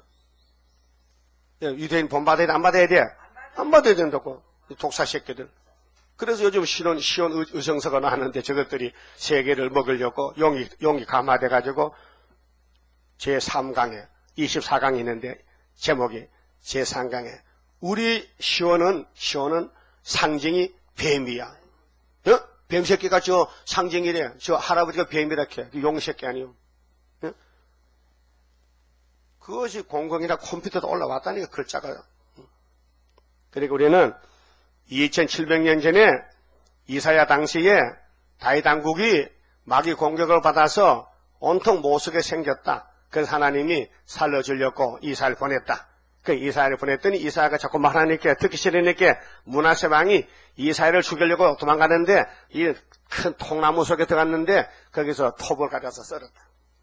유대인 본받아야 돼? 안 받아야 돼? 안 받아야 된다고. 독사 새끼들. 그래서 요즘 시온 의성서가 나왔는데 저것들이 세계를 먹으려고 용이 감화돼가지고 제3강에 24강이 있는데 제목이 제3강에 우리 시온은 상징이 뱀이야. 뱀 새끼가 저 상징이래. 저 할아버지가 뱀이라 해. 용 새끼 아니요. 그것이 공공이나 컴퓨터도 올라왔다니까 글자가. 그리고 우리는 2700년 전에 이사야 당시에 다윗 왕국이 마귀 공격을 받아서 온통 못쓰게 생겼다. 그래서 하나님이 살려주려고 이사야를 보냈다. 그 이사야를 보냈더니 이사야가 자꾸 말하니까 듣기 싫으니까 므낫세 왕이 이사야를 죽이려고 도망가는데 이 큰 통나무 속에 들어갔는데 거기서 톱을 가져서 썰었다.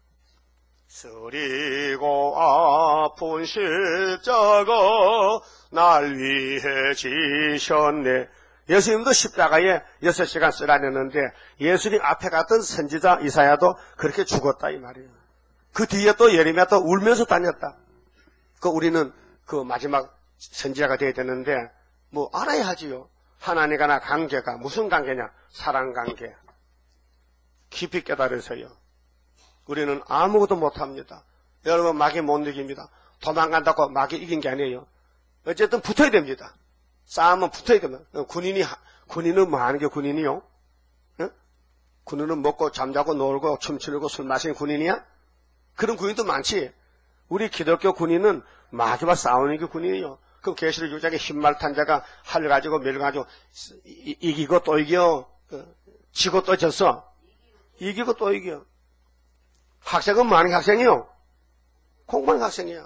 쓰리고 아픈 십자가 날 위해 지셨네. 예수님도 십자가에 6시간 쓰라녔는데 예수님 앞에 갔던 선지자 이사야도 그렇게 죽었다 이 말이에요. 그 뒤에 또 예레미야 또 울면서 다녔다. 우리는 그 마지막 선지자가 되어야 되는데 뭐 알아야 하지요. 하나님과 나 관계가 무슨 관계냐? 사랑 관계. 깊이 깨달으세요. 우리는 아무것도 못합니다. 여러분 마귀 못 이깁니다. 도망간다고 마귀 이긴 게 아니에요. 어쨌든 붙어야 됩니다. 싸움은 붙어야 됩니다. 군인은 뭐 하는 게 군인이요? 응? 군인은 먹고 잠자고 놀고 춤추고 술 마시는 군인이야? 그런 군인도 많지. 우리 기독교 군인은 마귀와 싸우는 게 군인이요. 그럼 계시록 6장에 흰말 자가 활 가지고 밀 가지고 이기고 또 이겨. 지고 또 졌어. 이기고 또 이겨. 학생은 뭐 하는 학생이요? 공부하는 학생이야.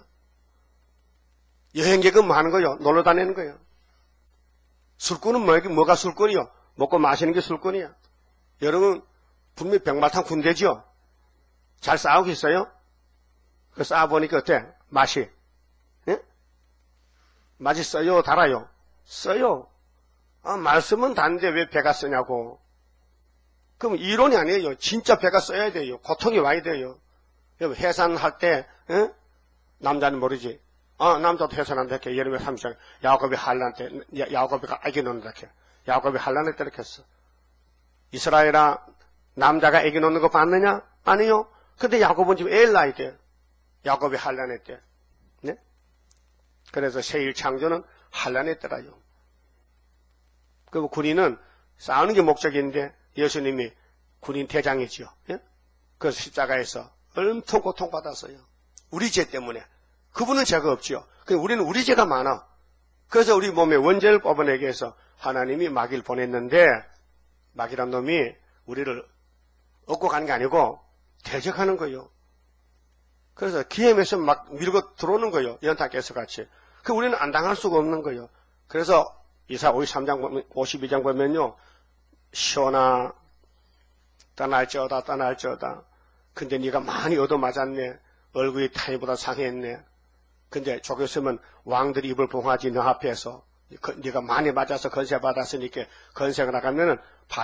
여행객은 뭐 하는 거요? 놀러 다니는 거예요. 술꾼은 뭐가 술꾼이요? 먹고 마시는 게 술꾼이야. 여러분 분명히 백마탄 군대죠? 잘 싸우고 있어요? 그 싸워보니까 어때? 맛이? 예? 맛이 써요? 달아요? 써요. 말씀은 단데 왜 배가 쓰냐고. 그럼 이론이 아니에요. 진짜 배가 써야 돼요. 고통이 와야 돼요. 여러분 해산할 때 남자는 모르지. 남자도 해산한다 이렇게 예레미야 30장 야곱이 한란 때 야곱이 애기 놓는다 이렇게. 야곱이 한란을 때 이렇게 했어. 이스라엘아 남자가 애기 놓는 거 봤느냐? 아니요. 근데 야곱은 지금 애를 낳아야 돼. 야곱이 한란했대. 네? 그래서 세일 창조는 한란했더라요. 그리고 군인은 싸우는 게 목적인데 예수님이 군인 대장이지요. 예? 그래서 십자가에서 엄청 고통받았어요. 우리 죄 때문에. 그분은 죄가 없지요. 우리는 우리 죄가 많아. 그래서 우리 몸에 원죄를 뽑아내기 위해서 하나님이 마귀를 보냈는데 마귀란 놈이 우리를 얻고 가는 게 아니고 대적하는 거예요. 그래서 기회에서 막 밀고 들어오는 거예요. 연탄가스 같이. 우리는 안 당할 수가 없는 거예요. 그래서 이사 53장 52장 보면요. 시온아 떠날지어다. 근데 네가 많이 얻어맞았네. 얼굴이 타이보다 상했네. 근데 조교수면 왕들이 입을 봉하지 너 앞에서 네가 많이 맞아서 건세 받았으니까 건세가 나가면은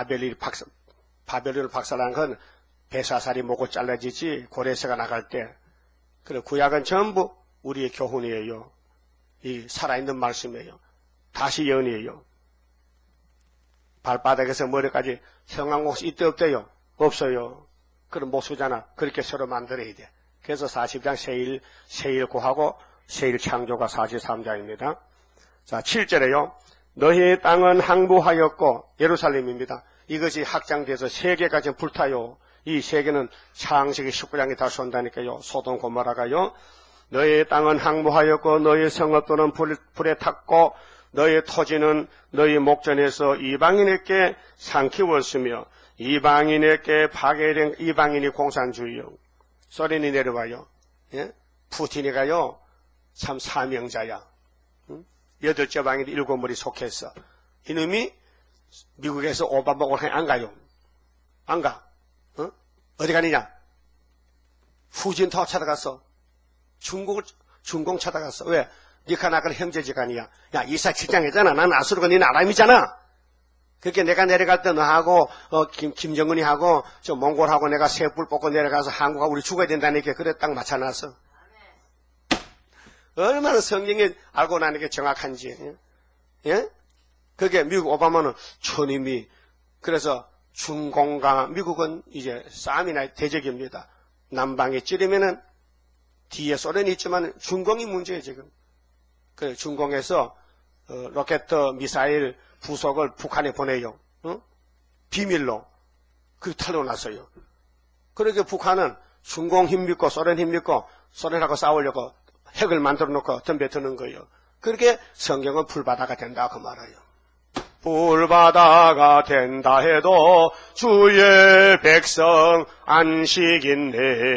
바벨론을 박살난 건 배사살이 목을 잘라지지 고레세가 나갈 때. 그래 구약은 전부 우리의 교훈이에요. 이 살아있는 말씀이에요. 다시 예언이에요. 발바닥에서 머리까지 성황옥수 이때 없대요. 없어요. 그럼 못 쓰잖아. 그렇게 서로 만들어야 돼. 그래서 40장 세일 고하고 세일 창조가 43장입니다. 자, 7절에요. 너희의 땅은 항부하였고 예루살렘입니다. 이것이 확장돼서 세계가 지금 불타요. 이 세계는 창세기 19장에 다 쏜다니까요. 소돔 고모라가요. 너희의 땅은 항무하였고 너희의 성읍들은 불에 탔고 너희의 토지는 너희 목전에서 이방인에게 삼키웠으며 이방인에게 파괴된 이방인이 공산주의요. 소련이 내려와요. 예? 푸틴이 가요. 참 사명자야. 8째 방인 7머리 속했어. 이놈이 미국에서 오바마 올해 안 가요. 안 가. 어디 가느냐? 후진타워 찾아갔어. 중공 찾아갔어. 왜? 니가 나가 형제지간이야. 야, 이사 직장이잖아. 난 아수르가 니는 아람이잖아. 그렇게 내가 내려갈 때 너하고, 김정은이 하고, 저 몽골하고 내가 쇠불 뽑고 내려가서 한국하고 우리 죽어야 된다니까. 그래 딱 맞춰놨어. 얼마나 성경에 알고 나니까 정확한지. 예? 그게 미국 오바마는 초님이, 그래서 중공과 미국은 이제 싸움이나 대적입니다. 남방에 찌르면은 뒤에 소련이 있지만 중공이 문제예요, 지금. 그 중공에서 로켓 미사일 부속을 북한에 보내요. 비밀로. 그게 탈려놨어요. 그러니까 북한은 중공 힘 믿고 소련 힘 믿고 소련하고 싸우려고 핵을 만들어 놓고 덤벼드는 거예요. 그렇게 성경은 불바다가 된다 그 말이에요. 불바다가 된다 해도 주의 백성 안식인네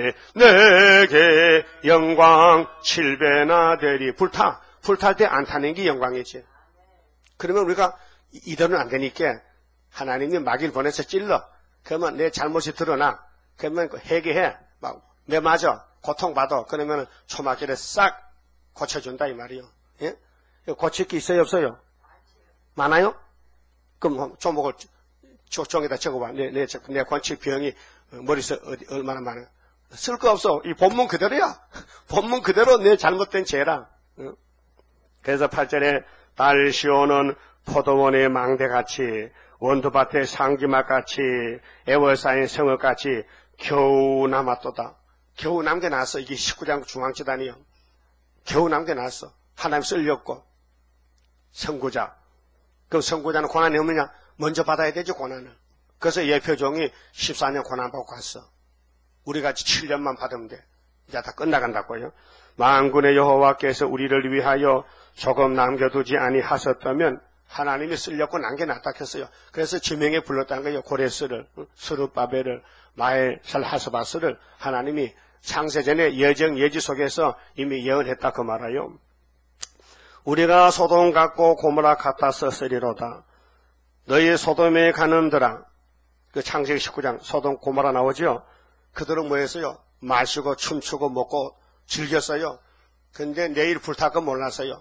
내게 영광 7배나 되리. 불탈 때 안 타는 게 영광이지. 그러면 우리가 이대로는 안 되니까 하나님이 마귀를 보내서 찔러. 그러면 내 잘못이 드러나. 그러면 회개해. 내 맞아. 고통받아. 그러면 초막길에 싹 고쳐준다 이 말이요. 예? 고칠 게 있어요 없어요? 많아요? 그럼 조목을 종에다 적어봐. 내 권치 병이 머릿속 얼마나 많아. 쓸 거 없어. 이 본문 그대로야. 본문 그대로 내 잘못된 죄라. 그래서 8절에 딸 시온은 포도원의 망대같이 원두밭의 상기막같이 에워싸인 성읍같이 겨우 남았도다. 겨우 남겨놨어. 이게 19장 중앙지단이요. 겨우 남겨놨어. 하나님 쓸렸고 선구자. 그럼 선구자는 고난이 없느냐? 먼저 받아야 되죠, 고난을. 그래서 예표종이 14년 고난받고 갔어. 우리같이 7년만 받으면 돼. 이제 다 끝나간다고요. 만군의 여호와께서 우리를 위하여 조금 남겨두지 아니하셨다면 하나님이 쓸려고 남겨놨다 했어요. 그래서 지명에 불렀다는 거예요. 고레스를, 스룹바벨을, 마엘살하스바스를 하나님이 창세전에 예지 속에서 이미 예언했다 그 말이에요. 우리가 소돔 같고 고모라 같아서 쓰리로다. 너희 소돔에 가는들아. 그 창세기 19장 소돔 고모라 나오죠. 그들은 뭐 했어요? 마시고 춤추고 먹고 즐겼어요. 근데 내일 불탈 거 몰랐어요.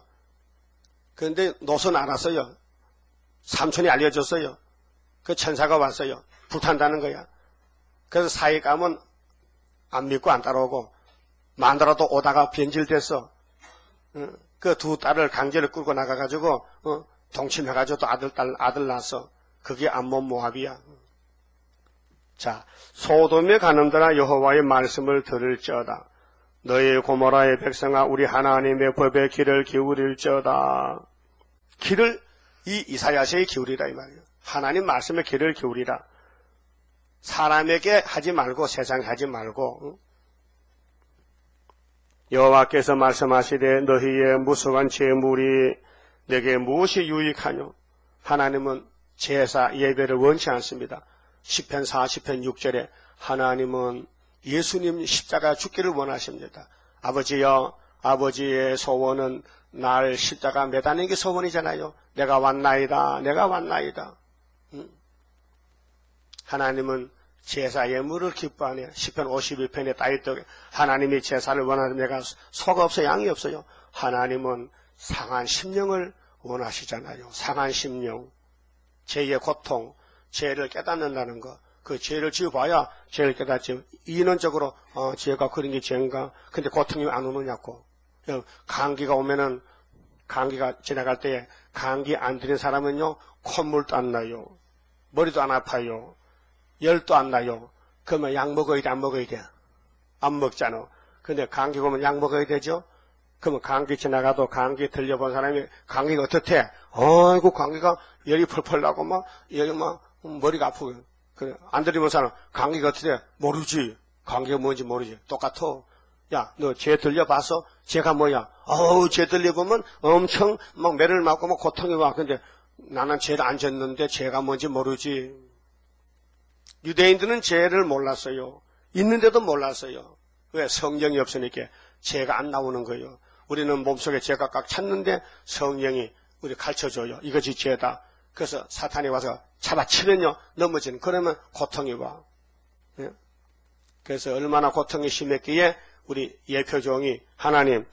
근데 노선 알았어요. 삼촌이 알려줬어요. 그 천사가 왔어요. 불탄다는 거야. 그래서 사회 가면 안 믿고 안 따라오고, 만나라도 오다가 변질됐어. 그 두 딸을 강제로 끌고 나가가지고, 동침해가지고 또 아들 낳았어. 그게 암몬 모압이야. 자, 소돔에 가는더라 여호와의 말씀을 들을지어다. 너희 고모라의 백성아, 우리 하나님의 법에 귀를 기울일지어다. 귀를 이 이사야서에 기울이라 이 말이에요. 하나님 말씀에 귀를 기울이라. 사람에게 하지 말고 세상에 하지 말고. 여호와께서 말씀하시되 너희의 무수한 제물이 내게 무엇이 유익하뇨? 하나님은 제사 예배를 원치 않습니다. 시편 40편 6절에 하나님은 예수님 십자가 죽기를 원하십니다. 아버지여, 아버지의 소원은 날 십자가 매다는 게 소원이잖아요. 내가 왔나이다, 내가 왔나이다. 하나님은 제사 예물을 기뻐하네. 시편 52편에 다윗도 하나님이 제사를 원하는 내가 소가 없어요, 양이 없어요. 하나님은 상한 심령을 원하시잖아요. 상한 심령. 죄의 고통, 죄를 깨닫는다는 거. 그 죄를 지어봐야 죄를 깨닫지. 인원적으로 죄가 그런 게 죄인가? 근데 고통이 안 오느냐고. 감기가 오면은 감기가 지나갈 때에 감기 안 들인 사람은요 콧물도 안 나요. 머리도 안 아파요. 열도 안 나요. 그러면 약 먹어야 돼, 안 먹어야 돼? 안 먹잖아. 근데 감기 오면 약 먹어야 되죠? 그러면 감기 지나가도 감기 들려본 사람이 감기가 어떻대? 아이고, 감기가 열이 펄펄 나고 막, 열이 막, 머리가 아프고. 그래. 안 들려본 사람, 감기가 어떻대? 모르지. 감기가 뭔지 모르지. 똑같아. 야, 너 죄 들려봤어? 죄가 뭐야? 어우, 죄 들려보면 엄청 막 매를 맞고 막 고통이 와. 근데 나는 죄를 안 졌는데 죄가 뭔지 모르지. 유대인들은 죄를 몰랐어요. 있는데도 몰랐어요. 왜? 성령이 없으니까 죄가 안 나오는 거예요. 우리는 몸속에 죄가 꽉 찼는데 성령이 우리 가르쳐줘요. 이것이 죄다. 그래서 사탄이 와서 잡아치면요 넘어지는. 그러면 고통이 와. 예? 그래서 얼마나 고통이 심했기에 우리 예표종이 하나님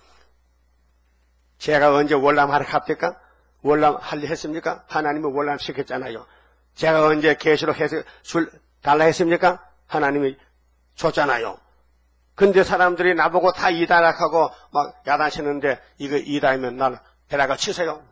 제가 언제 월남하러 갑니까? 월남하려 했습니까? 하나님은 월남시켰잖아요. 제가 언제 계시록 해서 달라 했습니까? 하나님이 줬잖아요. 근데 사람들이 나보고 다 이단학하고 막 야단치는데 이거 이단이면 나는 벼락을 치세요.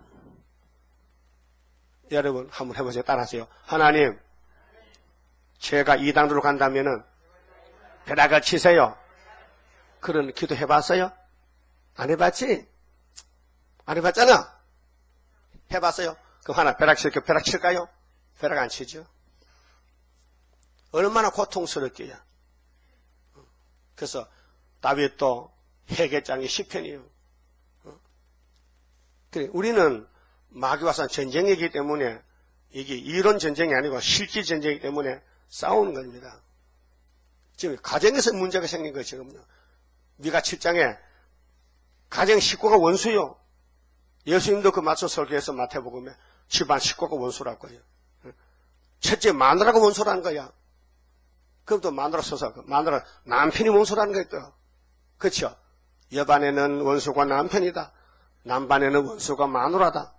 여러분 한번 해보세요. 따라하세요. 하나님, 제가 이단으로 간다면은 벼락을 치세요. 그런 기도 해봤어요? 안 해봤지? 안 해봤잖아? 해봤어요? 그럼 하나 벼락 칠까요? 벼락 안 치죠? 얼마나 고통스럽게요. 그래서 다윗도 회개장이 10편이에요. 그래, 우리는 마귀와 전쟁이기 때문에 이게 이론 전쟁이 아니고 실질 전쟁이기 때문에 싸우는 겁니다. 지금 가정에서 문제가 생긴 거예요. 지금요. 미가 7장에 가정 식구가 원수요. 예수님도 그 맞춰 설교해서 마태복음에 집안 식구가 원수라고 해요. 첫째 마누라가 원수라는 거야. 그럼 또 마누라 서서 마누라 남편이 원수라는 거예요. 또. 그렇죠? 여반에는 원수가 남편이다. 남반에는 원수가 마누라다.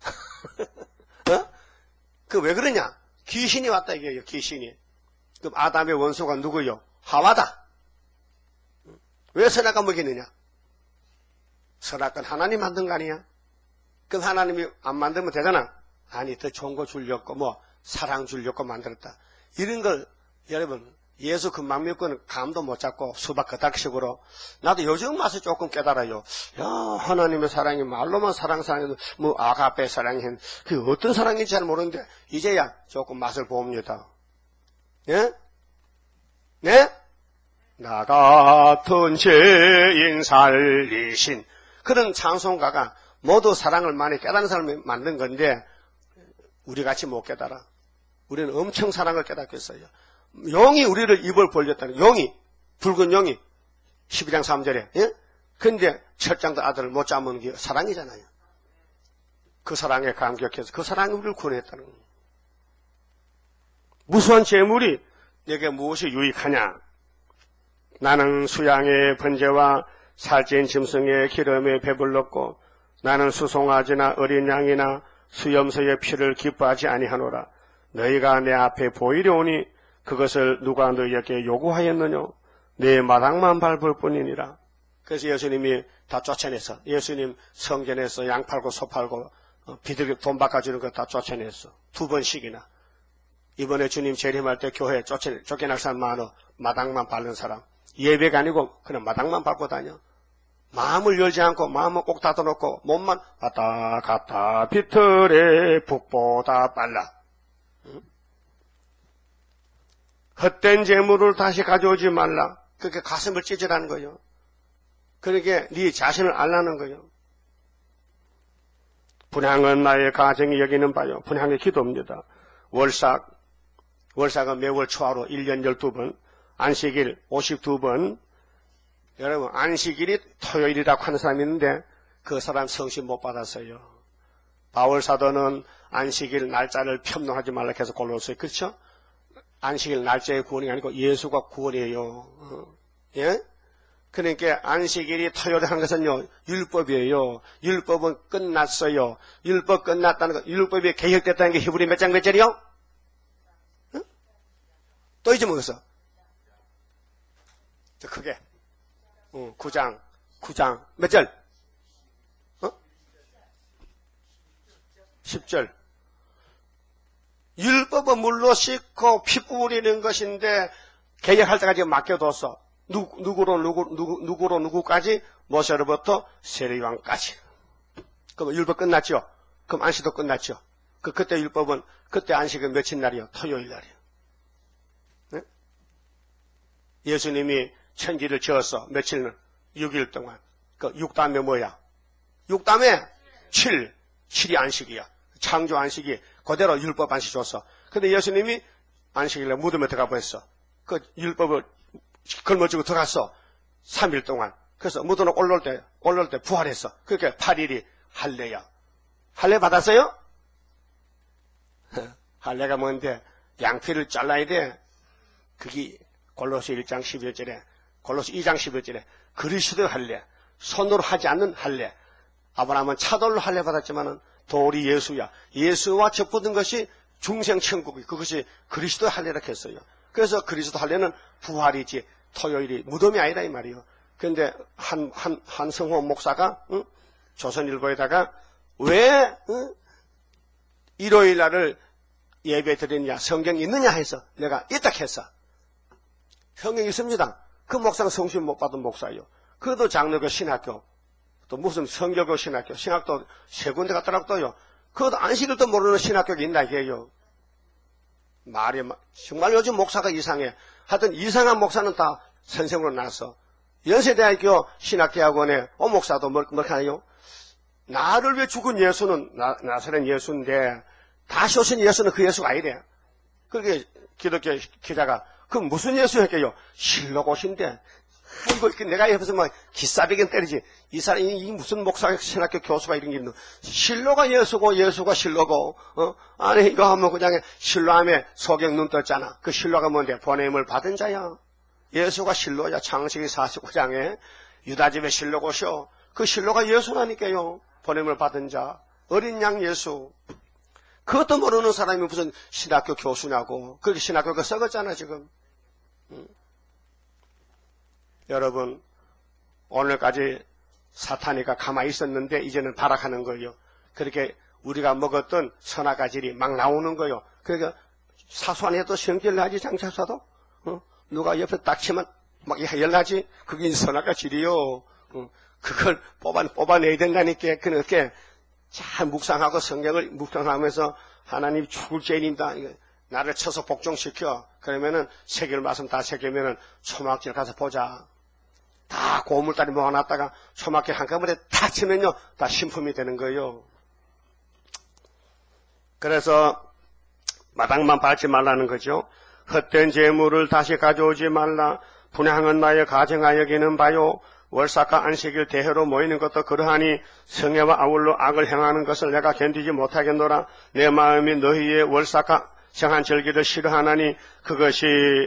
어? 그 왜 그러냐? 귀신이 왔다 이게요. 귀신이. 그럼 아담의 원수가 누구요? 하와다. 왜 선악과 먹이느냐? 선악과는 하나님 만든 거 아니야? 그럼 하나님이 안 만들면 되잖아. 아니 더 좋은 거 주려고 뭐 사랑 주려고 만들었다. 이런 걸 여러분 예수 금방 믿고는 감도 못 잡고 수박 그닥식으로 나도 요즘 와서 조금 깨달아요. 야 하나님의 사랑이 말로만 사랑해도 뭐 아가페 사랑이 그 어떤 사랑인지 잘 모르는데 이제야 조금 맛을 봅니다. 예? 네? 나 같은 죄인 살리신 그런 찬송가가 모두 사랑을 많이 깨달은 사람이 만든 건데 우리같이 못 깨달아. 우리는 엄청 사랑을 깨닫겠어요. 용이 우리를 입을 벌렸다는 용이 붉은 용이 12장 3절에 예? 근데 철장도 아들을 못 잡는 게 사랑이잖아요. 그 사랑에 감격해서 그 사랑이 우리를 구원했다는 거예요. 무수한 재물이 내게 무엇이 유익하냐? 나는 수양의 번제와 살찐 짐승의 기름에 배불렀고 나는 수송아지나 어린 양이나 수염소의 피를 기뻐하지 아니하노라. 너희가 내 앞에 보이려오니 그것을 누가 너희에게 요구하였느냐? 내 마당만 밟을 뿐이니라. 그래서 예수님이 다 쫓아내서 예수님 성전에서 양 팔고 소 팔고 비둘기 돈 바꿔주는 거 다 쫓아냈어. 2번씩이나. 이번에 주님 재림할 때 교회 쫓겨날 사람 많어. 마당만 밟는 사람. 예배가 아니고 그냥 마당만 밟고 다녀. 마음을 열지 않고 마음을 꼭 닫아놓고 몸만 왔다 갔다 비틀에 북보다 빨라. 헛된 재물을 다시 가져오지 말라. 그렇게 가슴을 찢으라는 거예요. 그러게 네 자신을 알라는 거예요. 분향은 나의 가정이 여기는 바요. 분향의 기도입니다. 월삭은 매월 초하루 1년 12번, 안식일 52번. 여러분 안식일이 토요일이라고 하는 사람이 있는데 그 사람 성신 못 받았어요. 바울 사도는 안식일 날짜를 편노하지 말라 해서 골로새 그렇죠? 안식일 날짜의 구원이 아니고 예수가 구원이에요. 예? 그러니까 안식일이 토요일에 하는 것은요 율법이에요. 율법은 끝났어요. 율법 끝났다는 거, 율법이 개혁됐다는 게 히브리 몇 장 몇 절이요? 응? 또 잊어먹었어. 저 크게 9장 몇 절? 10절. 율법은 물로 씻고 피 뿌리는 것인데 개혁할 때까지 맡겨뒀어. 누구까지? 모세로부터 세례요한까지. 그럼 율법 끝났죠? 그럼 안식도 끝났죠? 그때 율법은, 그때 안식은 며칠 날이요? 토요일 날이요. 네? 예수님이 천지를 지었어. 며칠은? 6일 동안. 그 6다음에 뭐야? 6다음에 7이 안식이야. 창조 안식이 그대로 율법 안식 줬어. 근데 예수님이 안식일에 무덤에 들어가 버렸어. 그 율법을 걸머쥐고 들어갔어. 3일 동안. 그래서 무덤에 올라올 때 부활했어. 그러니까 8일이 할례야. 할례 받았어요? 할례가 뭔데? 양피를 잘라야 돼. 그게 골로새 1장 11절에, 골로새 2장 11절에 그리스도의 할례, 손으로 하지 않는 할례. 아브라함은 차돌로 할례 받았지만은 돌이 예수야. 예수와 접붙은 것이 중생천국이, 그것이 그리스도의 할례라고 했어요. 그래서 그리스도 할례는 부활이지 토요일이 무덤이 아니다 이 말이에요. 그런데 한성호 목사가 조선일보에다가 왜 일요일 날을 예배 드리느냐, 성경이 있느냐 해서 내가 있다 했어. 성경이 있습니다. 그 목사는 성신 못 받은 목사예요. 그것도 장로교 신학교, 또 무슨 성교교 신학교, 신학도 세 군데 갔더라고 또요. 그것도 안식일도 모르는 신학교가 있나 이게요. 말이 정말 요즘 목사가 이상해. 하여튼 이상한 목사는 다 선생으로 나서 연세대학교 신학대학원에 목사도 뭘 하나요? 나를 위해 죽은 예수는 나사렛 예수인데 다시 오신 예수는 그 예수가 아니래. 그렇게 기독교 기자가 그 무슨 예수 했게요? 실록 오신데. 아이고 내가 옆에서 막 기싸배기 때리지. 이 사람이 무슨 목사 신학교 교수가 이런 게 있노? 실로가 예수고 예수가 실로고 아니 이거 하면 그냥 실로함에 소경 눈 떴잖아. 그 실로가 뭔데? 보냄을 받은 자야. 예수가 실로야. 창세기 49장에 유다집에 실로가 오셔. 그 실로가 예수라니까요. 보냄을 받은 자. 어린 양 예수. 그것도 모르는 사람이 무슨 신학교 교수냐고. 그렇게 신학교가 썩었잖아 지금. 여러분 오늘까지 사탄이가 가만히 있었는데 이제는 타락하는 거예요. 그렇게 우리가 먹었던 선악과질이 막 나오는 거예요. 그러니까 사소한 해도 성질을 하지 장차사도 누가 옆에 딱 치면 막 열나지. 그게 선악과질이요. 그걸 뽑아내야 된다니까. 그렇게 잘 묵상하고 성경을 묵상하면서 하나님 죽을 죄인이다. 나를 쳐서 복종시켜. 그러면은 새길 말씀 다 새기면은 초막길 가서 보자. 다 고물다리 모아놨다가 초막길 한꺼번에 탁 치면요 다 신품이 되는 거예요. 그래서 마당만 밟지 말라는 거죠. 헛된 재물을 다시 가져오지 말라. 분향은 나의 가정하 여기는 바요. 월삭과 안식일 대회로 모이는 것도 그러하니 성회와 아울러 악을 행하는 것을 내가 견디지 못하겠노라. 내 마음이 너희의 월삭과 정한 절기를 싫어하나니 그것이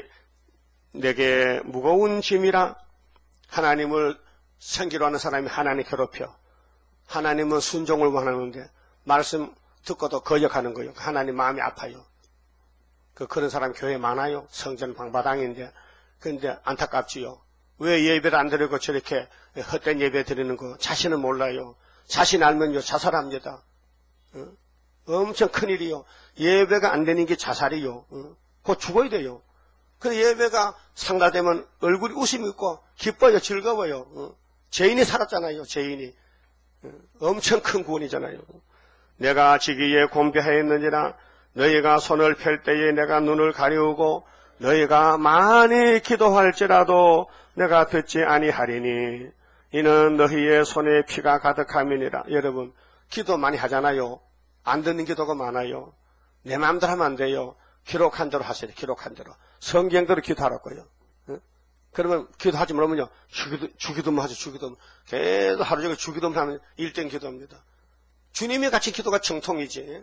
내게 무거운 짐이라. 하나님을 섬기려 하는 사람이 하나님 괴롭혀. 하나님은 순종을 원하는데 말씀 듣고도 거역하는 거예요. 하나님 마음이 아파요. 그런 사람 교회 많아요. 성전 방바당인데. 그런데 안타깝지요. 왜 예배를 안 드리고 저렇게 헛된 예배 드리는 거 자신은 몰라요. 자신 알면요 자살합니다. 엄청 큰일이요. 예배가 안 되는 게 자살이요. 곧 죽어야 돼요. 그 예배가 상달되면 얼굴이 웃음이 있고 기뻐요. 즐거워요. 죄인이 살았잖아요. 죄인이. 엄청 큰 구원이잖아요. 내가 지기에 곤비하였느니라. 너희가 손을 펼 때에 내가 눈을 가리우고 너희가 많이 기도할지라도 내가 듣지 아니하리니 이는 너희의 손에 피가 가득함이니라. 여러분 기도 많이 하잖아요. 안 듣는 기도가 많아요. 내 마음대로 하면 안 돼요. 기록한 대로 하세요. 기록한 대로. 성경대로 기도하라고요. 그러면 기도하지 말면요. 주기도만 하죠. 주기도만. 계속 하루 종일 주기도만 하면 1등 기도입니다. 주님이 가르친 기도가 정통이지.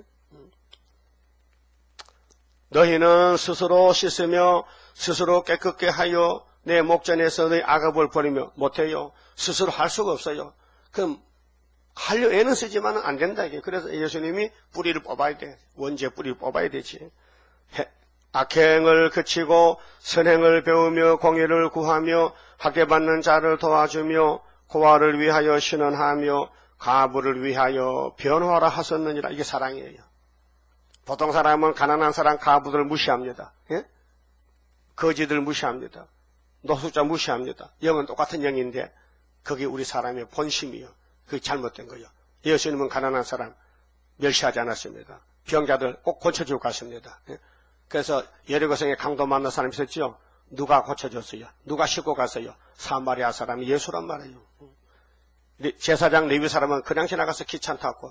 너희는 스스로 씻으며 스스로 깨끗게 하여 내 목전에서 너희 악업을 버리며 못해요. 스스로 할 수가 없어요. 그럼 하려 애는 쓰지만 안 된다 이게. 그래서 예수님이 뿌리를 뽑아야 돼. 원죄 뿌리를 뽑아야 되지. 악행을 그치고 선행을 배우며 공의를 구하며 학대받는 자를 도와주며 고아를 위하여 신원하며 가부를 위하여 변호하라 하셨느니라. 이게 사랑이에요. 보통 사람은 가난한 사람 가부들을 무시합니다. 예? 거지들 무시합니다. 노숙자 무시합니다. 영은 똑같은 영인데 그게 우리 사람의 본심이요. 그게 잘못된 거예요. 예수님은 가난한 사람 멸시하지 않았습니다. 병자들 꼭 고쳐주고 갔습니다. 예? 그래서 여리고성에 강도 만난 사람이 있었죠. 누가 고쳐줬어요? 누가 싣고 갔어요? 사마리아 사람이 예수란 말이에요. 제사장 레위 사람은 그냥 지나가서 기차 탔고.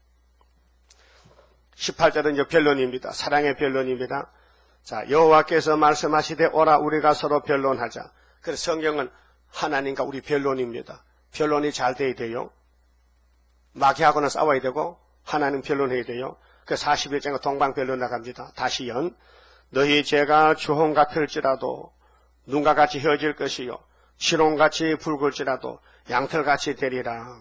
18절은 이제 변론입니다. 사랑의 변론입니다. 자, 여호와께서 말씀하시되 오라 우리가 서로 변론하자. 그래서 성경은 하나님과 우리 변론입니다. 변론이 잘 돼야 돼요. 마귀하고는 싸워야 되고 하나님 변론해야 돼요. 그 41장에 동방 변론 나갑니다. 다시 너희 죄가 주홍 같을지라도 눈과 같이 헤어질 것이요 시롱같이 붉을지라도 양털같이 되리라.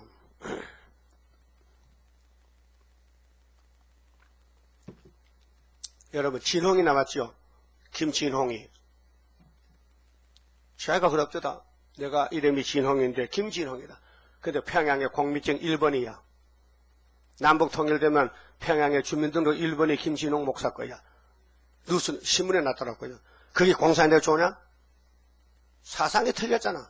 여러분 진홍이 나왔죠. 김진홍이. 자기가 그럽더다. 내가 이름이 진홍인데 김진홍이다. 근데 평양의 공민증 1번이야. 남북 통일되면 평양의 주민등록 1번이 김진홍 목사 거야. 뉴스 신문에 났더라고요. 그게 공산당 좋냐? 사상이 틀렸잖아.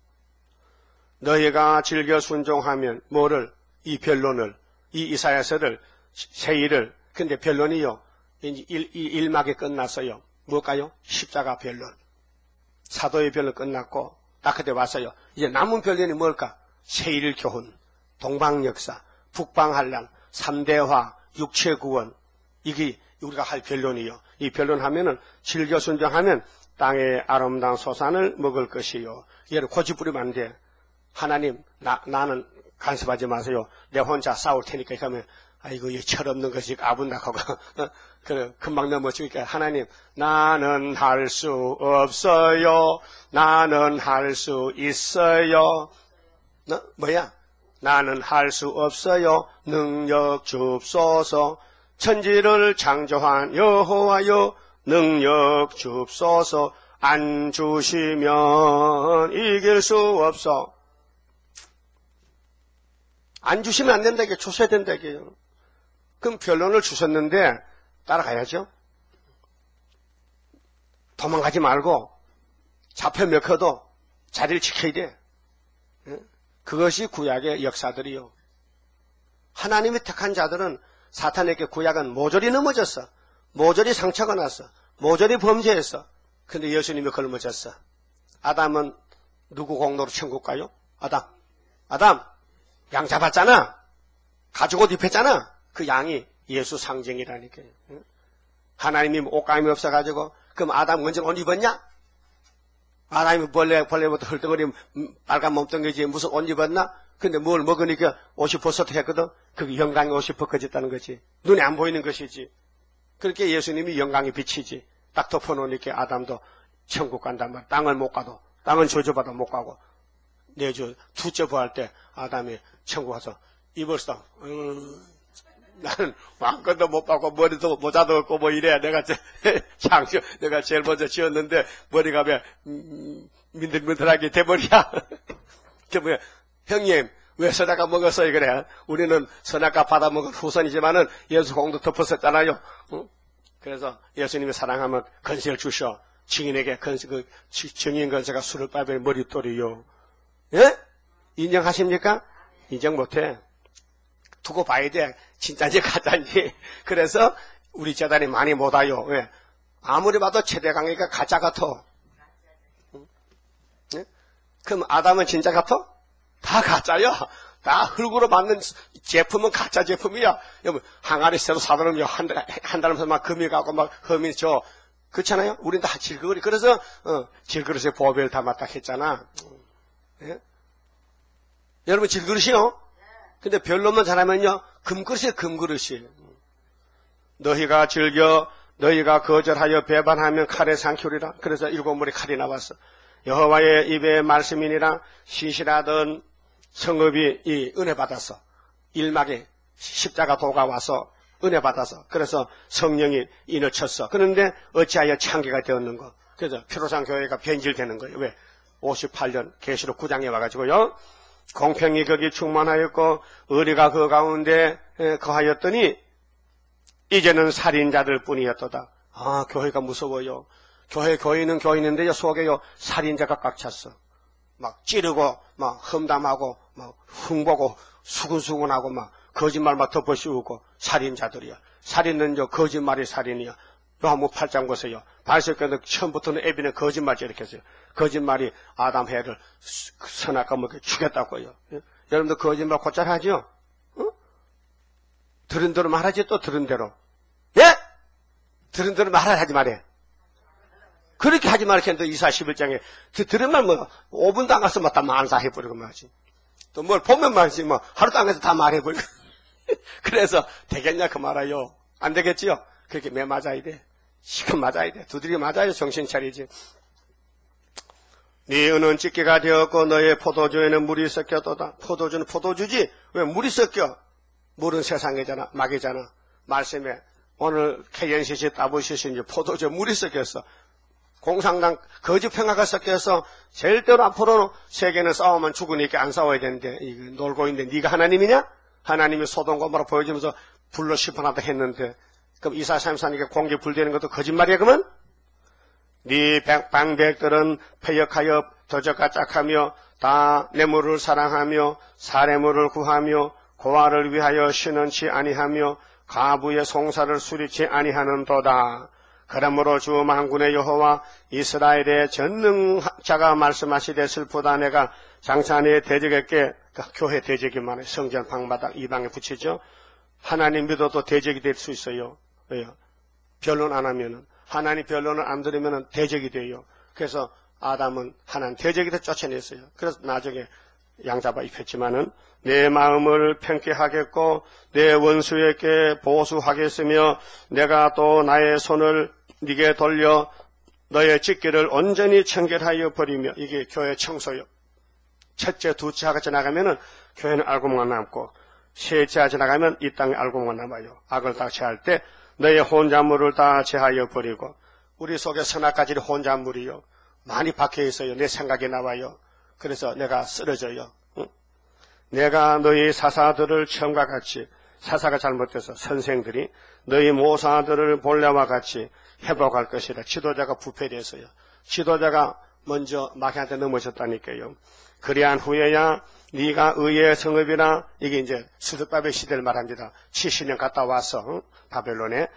너희가 즐겨 순종하면 뭐를? 이 변론을, 이 이사야서를, 세일을. 근데 변론이요. 이제 일막이 끝났어요. 뭘까요? 십자가 변론. 사도의 변론 끝났고 딱 그때 왔어요. 이제 남은 변론이 뭘까? 세일 교훈, 동방역사, 북방한란, 3대화, 육체구원. 이게 우리가 할 변론이요. 이 변론하면은 즐겨 순종하면 땅의 아름다운 소산을 먹을 것이요. 얘를 고집 부리면 안 돼. 하나님, 나는 간섭하지 마세요. 내 혼자 싸울 테니까 하면 아이고 이 철없는 것이 아분다하고 그래 금방 넘어지니까 하나님 나는 할 수 없어요. 나는 할 수 있어요. 뭐야? 나는 할 수 없어요. 능력 줍소서. 천지를 창조한 여호와여 능력 줍소서. 안 주시면 이길 수 없어. 안 주시면 안 된다 이게 주셔야 된다 이게요. 그럼 변론을 주셨는데 따라가야죠. 도망가지 말고 잡혀 먹혀도 자리를 지켜야 돼. 그것이 구약의 역사들이요. 하나님이 택한 자들은 사탄에게 구약은 모조리 넘어졌어. 모조리 상처가 났어. 모조리 범죄했어. 근데 예수님이 걸머졌어. 아담은 누구 공로로 천국 가요? 아담 양 잡았잖아. 가죽 옷 입혔잖아. 그 양이 예수 상징이라니까요. 하나님이 옷감이 없어가지고 그럼 아담 먼저 옷 입었냐? 아담이 벌레부터 헐덩거리 빨간 몸뚱이지 무슨 옷 입었나? 근데 뭘 먹으니까 옷이 벗어졌거든. 그게 영광의 옷이 벗겨졌다는 거지. 눈에 안 보이는 것이지. 그렇게 예수님이 영광의 빛이지. 딱 덮어놓으니까 아담도 천국 간단 말이야. 땅을 못 가도 땅은 저주받아 못 가고 내주 투째 부할 때 아담이 천국 가서 입었어. 나는 왕권도 못 받고 머리도 모자도 없고 뭐 이래. 내가 내가 제일 먼저 지었는데 머리가 왜 민들민들하게 돼버리야. 뭐야, 형님 왜 선악과 먹었어요? 그래. 우리는 선악과 받아먹은 후손이지만은 예수 공도 덮었었잖아요. 응? 그래서 예수님이 사랑하면 건세를 주셔. 증인에게 증인 건세가 술을 빨면 머릿돌이요. 예? 인정하십니까? 인정 못해. 두고 봐야 돼. 진짜인지 가짜인지. 그래서 우리 재단이 많이 못 와요. 왜? 아무리 봐도 최대강이가 가짜 같아. 응? 예? 그럼 아담은 진짜 같아? 다 가짜야. 다 흙으로 만든 제품은 가짜 제품이야. 여러분, 항아리 새로 사들으면 한 달면서 막 금이 가고 막 흠이 져. 그렇잖아요? 우린 다 질그릇이. 그래서, 질그릇에 보배를 담았다 했잖아. 예? 여러분, 질그릇이요? 근데 별로만 잘하면요, 금그릇이에요, 금그릇이. 너희가 즐겨, 너희가 거절하여 배반하면 칼에 삼키리라. 그래서 7물의 칼이 나왔어. 여호와의 입의 말씀이니라. 신실하던 성읍이 이 은혜 받았어. 일막에 십자가 도가 와서 은혜 받아서. 그래서 성령이 인을 쳤어. 그런데 어찌하여 창기가 되었는가? 그래서 피로상 교회가 변질되는 거예요. 왜? 58년 계시록 9장에 와가지고요. 공평이 거기 충만하였고 의리가 그 가운데 거하였더니 이제는 살인자들 뿐이었도다. 아, 교회가 무서워요. 교회는 교인인데요, 속에요 살인자가 꽉 찼어. 막 찌르고 막 험담하고 막 흉보고 수근수근하고 막 거짓말 막 덮어씌우고 살인자들이야. 살인은 거짓말이 살인이야. 요한복 8장 보세요. 발석교는 처음부터는 에비는 거짓말 저렇게 했어요. 거짓말이 아담 해를 선악과 먹게 죽였다고요. 예? 여러분들 거짓말 곧잘 하죠? 어? 들은 대로 말하지 또 들은 대로. 예? 들은 대로 말하지 말해. 그렇게 하지 말게 했는데 이사 11장에 들으면 뭐 5분도 안 가서 막 다 만사해버리고 말이지. 또 뭘 보면 말이지 뭐 하루도 안 가서 다 말해버리고. 그래서 되겠냐 그 말아요. 안 되겠지요? 그렇게 매 맞아야 돼. 시큼 맞아야 돼. 두드려 맞아야 정신 차리지. 네 은은 찢기가 되었고 너의 포도주에는 물이 섞였도다. 포도주는 포도주지 왜 물이 섞여? 물은 세상이잖아. 막이잖아. 말씀에 오늘 KNCC 따보시신 포도주 물이 섞였어. 공산당 거짓평화가 섞여서 절대로 앞으로는 세계는 싸우면 죽으니까 안 싸워야 되는데 놀고 있는데 네가 하나님이냐? 하나님이 소돔 고모라 보여주면서 불로 심판하다 했는데 그럼 이사 34니까 공기 불되는 것도 거짓말이야 그러면? 네 방백들은 패역하여 도적과 짝하며 다 뇌물을 사랑하며 사례물을 구하며 고아를 위하여 신원치 아니하며 가부의 송사를 수리치 아니하는도다. 그러므로 주 만군의 여호와 이스라엘의 전능자가 말씀하시되 슬프다. 내가 장차 내 대적에게 교회 대적이만 해. 성전 방마다 이방에 붙이죠. 하나님 믿어도 대적이 될 수 있어요. 왜요? 변론 안 하면은 하나님 변론을 안 들으면은 대적이 돼요. 그래서 아담은 하나님 대적이다 쫓아냈어요. 그래서 나중에 양잡아 입혔지만은 내 마음을 편케 하겠고 내 원수에게 보수하겠으며 내가 또 나의 손을 네게 돌려 너의 찢기를 온전히 청결하여 버리며. 이게 교회 청소요. 첫째, 두째 하고 지나가면은 교회는 알고만 남고 셋째 하고 지나가면 이 땅에 알고만 남아요. 악을 다 제할 때 너의 혼자물을 다 제하여 버리고. 우리 속에 선악가지리 혼자물이요. 많이 박혀 있어요. 내 생각이 나와요. 그래서 내가 쓰러져요. 응? 내가 너희 사사들을 처음과 같이, 사사가 잘못돼서 선생들이 너희 모사들을 본래와 같이 회복할 것이라. 지도자가 부패돼서요. 지도자가 먼저 마귀한테 넘어졌다니까요. 그리한 후에야 네가 의의 성읍이나, 이게 이제 수르바벨 시대를 말합니다. 70년 갔다 와서 바벨론에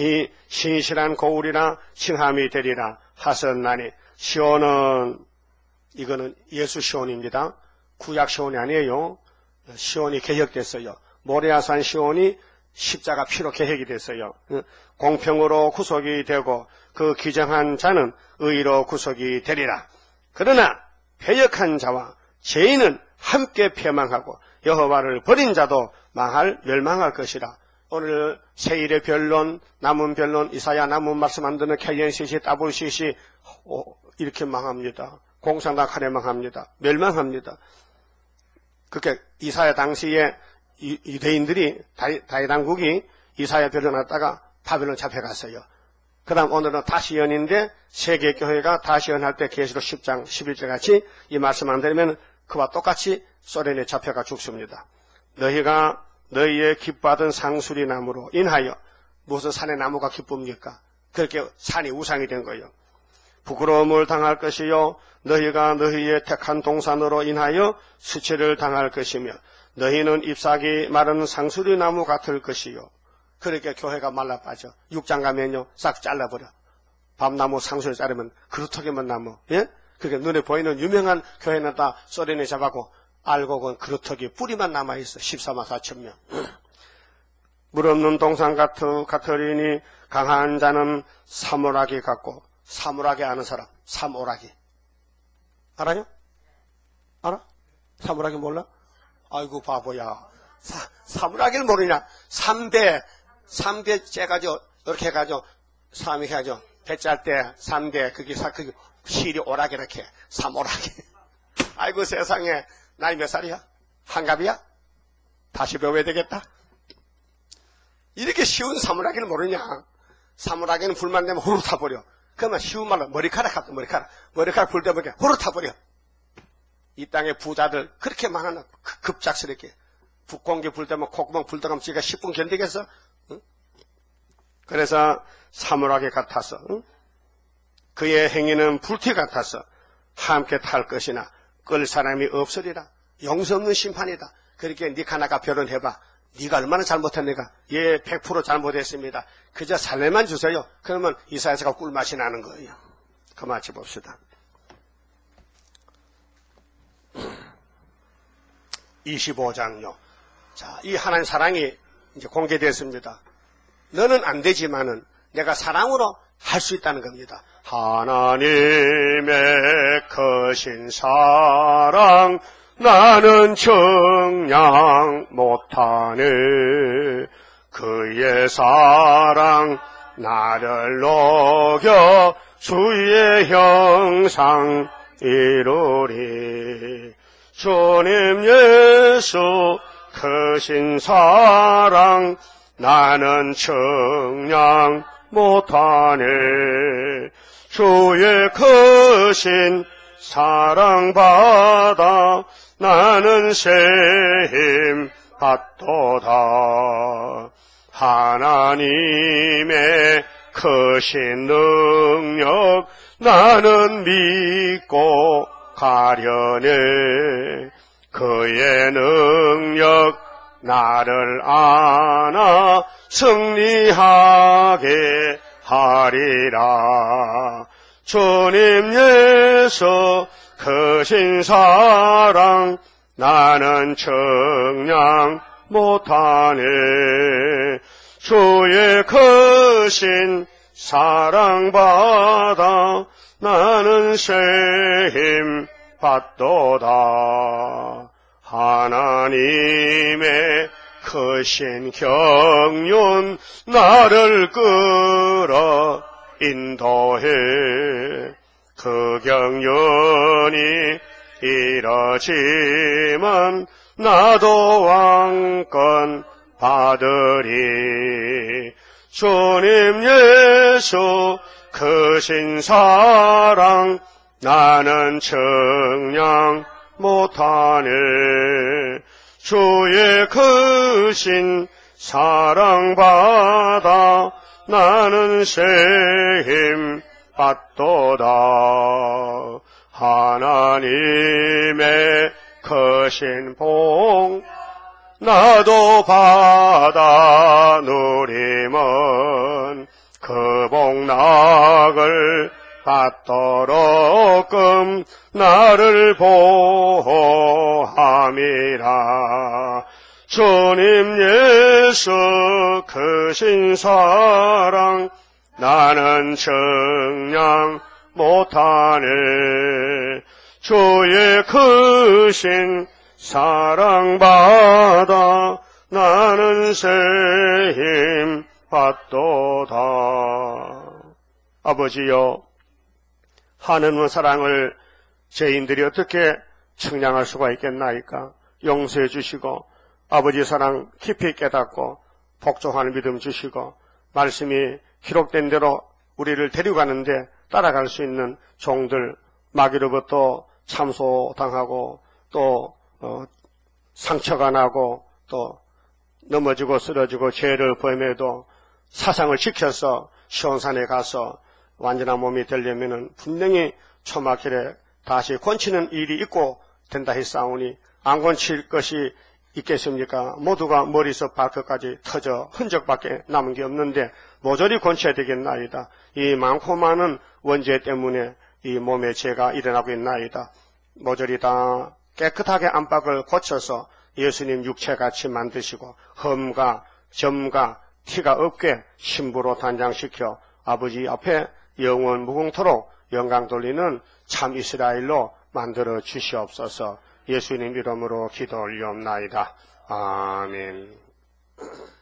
신실한 고울이나 칭함이 되리라 하셨나니. 시온은, 이거는 예수 시온입니다. 구약 시온이 아니에요. 시온이 개혁됐어요. 모리아산 시온이 십자가 피로 개혁이 됐어요. 공평으로 구속이 되고 그 기정한 자는 의로 구속이 되리라. 그러나 패역한 자와 죄인은 함께 패망하고 여호와를 버린 자도 멸망할 것이라. 오늘 세일의 변론, 남은 변론, 이사야 남은 말씀 안 듣는 KNCC, WCC 이렇게 망합니다. 공산당 칼에 망합니다. 멸망합니다. 그렇게 이사야 당시에 유대인들이 다윗 왕국이 이사야 변론하다가 바벨론 잡혀갔어요. 그 다음 오늘은 다시연인데 세계교회가 다시연할 때 계시록 10장 11절 같이 이 말씀 안 들으면 그와 똑같이 소련에 잡혀가 죽습니다. 너희가 너희의 기뻐하던 상수리 나무로 인하여 무슨 산의 나무가 기쁩니까? 그렇게 산이 우상이 된 거예요. 부끄러움을 당할 것이요 너희가 너희의 택한 동산으로 인하여 수치를 당할 것이며 너희는 잎사귀 마른 상수리 나무 같을 것이요. 그렇게 교회가 말라빠져. 6장 가면요 싹 잘라버려. 밤나무 상수리 자르면 그루터기만 나무. 예? 그게 눈에 보이는 유명한 교회는 다 소련에 잡았고 알고 본 그루터기 뿌리만 남아있어. 14만 4천 명. 물 없는 동산 같으리니 강한 자는 사물하기 같고. 사물하기 아는 사람. 사물하기. 알아요? 알아? 사물하기 몰라? 아이고 바보야. 사물하기를 모르냐? 3대 째가지고 이렇게 해가지고 3이 해가지고 배 짤 때 3대 그게 실이 오락이 이렇게 3오락이. 아이고 세상에 나이 몇 살이야? 한갑이야? 다시 배워야 되겠다. 이렇게 쉬운 사물하기를 모르냐? 사물하기는 불만 내면 호로 타버려. 그러면 쉬운 말로 머리카락 같은 머리카락 불 때보게 호로 타버려. 이 땅에 부자들 그렇게 많아. 급작스럽게 북공기 불 때면 콧구멍 불떡하면 지가 10분 견디겠어? 응? 그래서 사물하게 같아서 응? 그의 행위는 불티 같아서 함께 탈 것이나 끌 사람이 없으리라. 용서 없는 심판이다. 그렇게 니카나가 변론해봐. 네가 얼마나 잘못했는가? 예, 100% 잘못했습니다. 그저 살래만 주세요. 그러면 이사야서가 꿀맛이 나는 거예요. 그 마치 봅시다. 25장요. 자, 이 하나님 사랑이 이제 공개됐습니다. 너는 안 되지만은 내가 사랑으로 할 수 있다는 겁니다. 하나님의 크신 사랑 나는 정량 못하네. 그의 사랑 나를 녹여 주의 형상 이루리. 주님 예수 크신 사랑 나는 정량 못하네. 주의 크신 사랑 받아 나는 새 힘 받도다. 하나님의 크신 능력 나는 믿고 가려네. 그의 능력 나를 안아 승리하게 하리라. 주님 예수 크신 사랑 나는 청량 못하네. 주의 크신 사랑 받아 나는 새 힘 받도다. 하나님의 크신 경륜 나를 끌어 인도해. 그 경륜이 이뤄지면 나도 왕권 받으리. 주님 예수 크신 사랑 나는 청량 못하네. 주의 크신 사랑 받아 나는 새 힘 받도다. 하나님의 크신 복 나도 받아 누리면 그 복락을 받도록끔 나를 보호함이라. 주님 예수 크신 사랑 나는 청량 못하네. 주의 크신 사랑 받아 나는 새 힘 받도다. 아버지여, 하나님의 사랑을 죄인들이 어떻게 청량할 수가 있겠나이까? 용서해 주시고 아버지 사랑 깊이 깨닫고 복종하는 믿음 주시고 말씀이 기록된 대로 우리를 데려가는데 따라갈 수 있는 종들, 마귀로부터 참소당하고 또 상처가 나고 또 넘어지고 쓰러지고 죄를 범해도 사상을 지켜서 시온산에 가서 완전한 몸이 되려면은 분명히 초막길에 다시 권치는 일이 있고 된다 했사오니 안 권칠 것이 있겠습니까? 모두가 머리에서 발끝까지 터져 흔적밖에 남은 게 없는데 모조리 권쳐야 되겠나이다. 이 많고 많은 원죄 때문에 이 몸에 죄가 일어나고 있나이다. 모조리 다 깨끗하게 안팎을 고쳐서 예수님 육체같이 만드시고 흠과 점과 티가 없게 신부로 단장시켜 아버지 앞에 영원 무궁토록 영광 돌리는 참 이스라엘로 만들어 주시옵소서. 예수님 이름으로 기도 올리옵나이다. 아멘.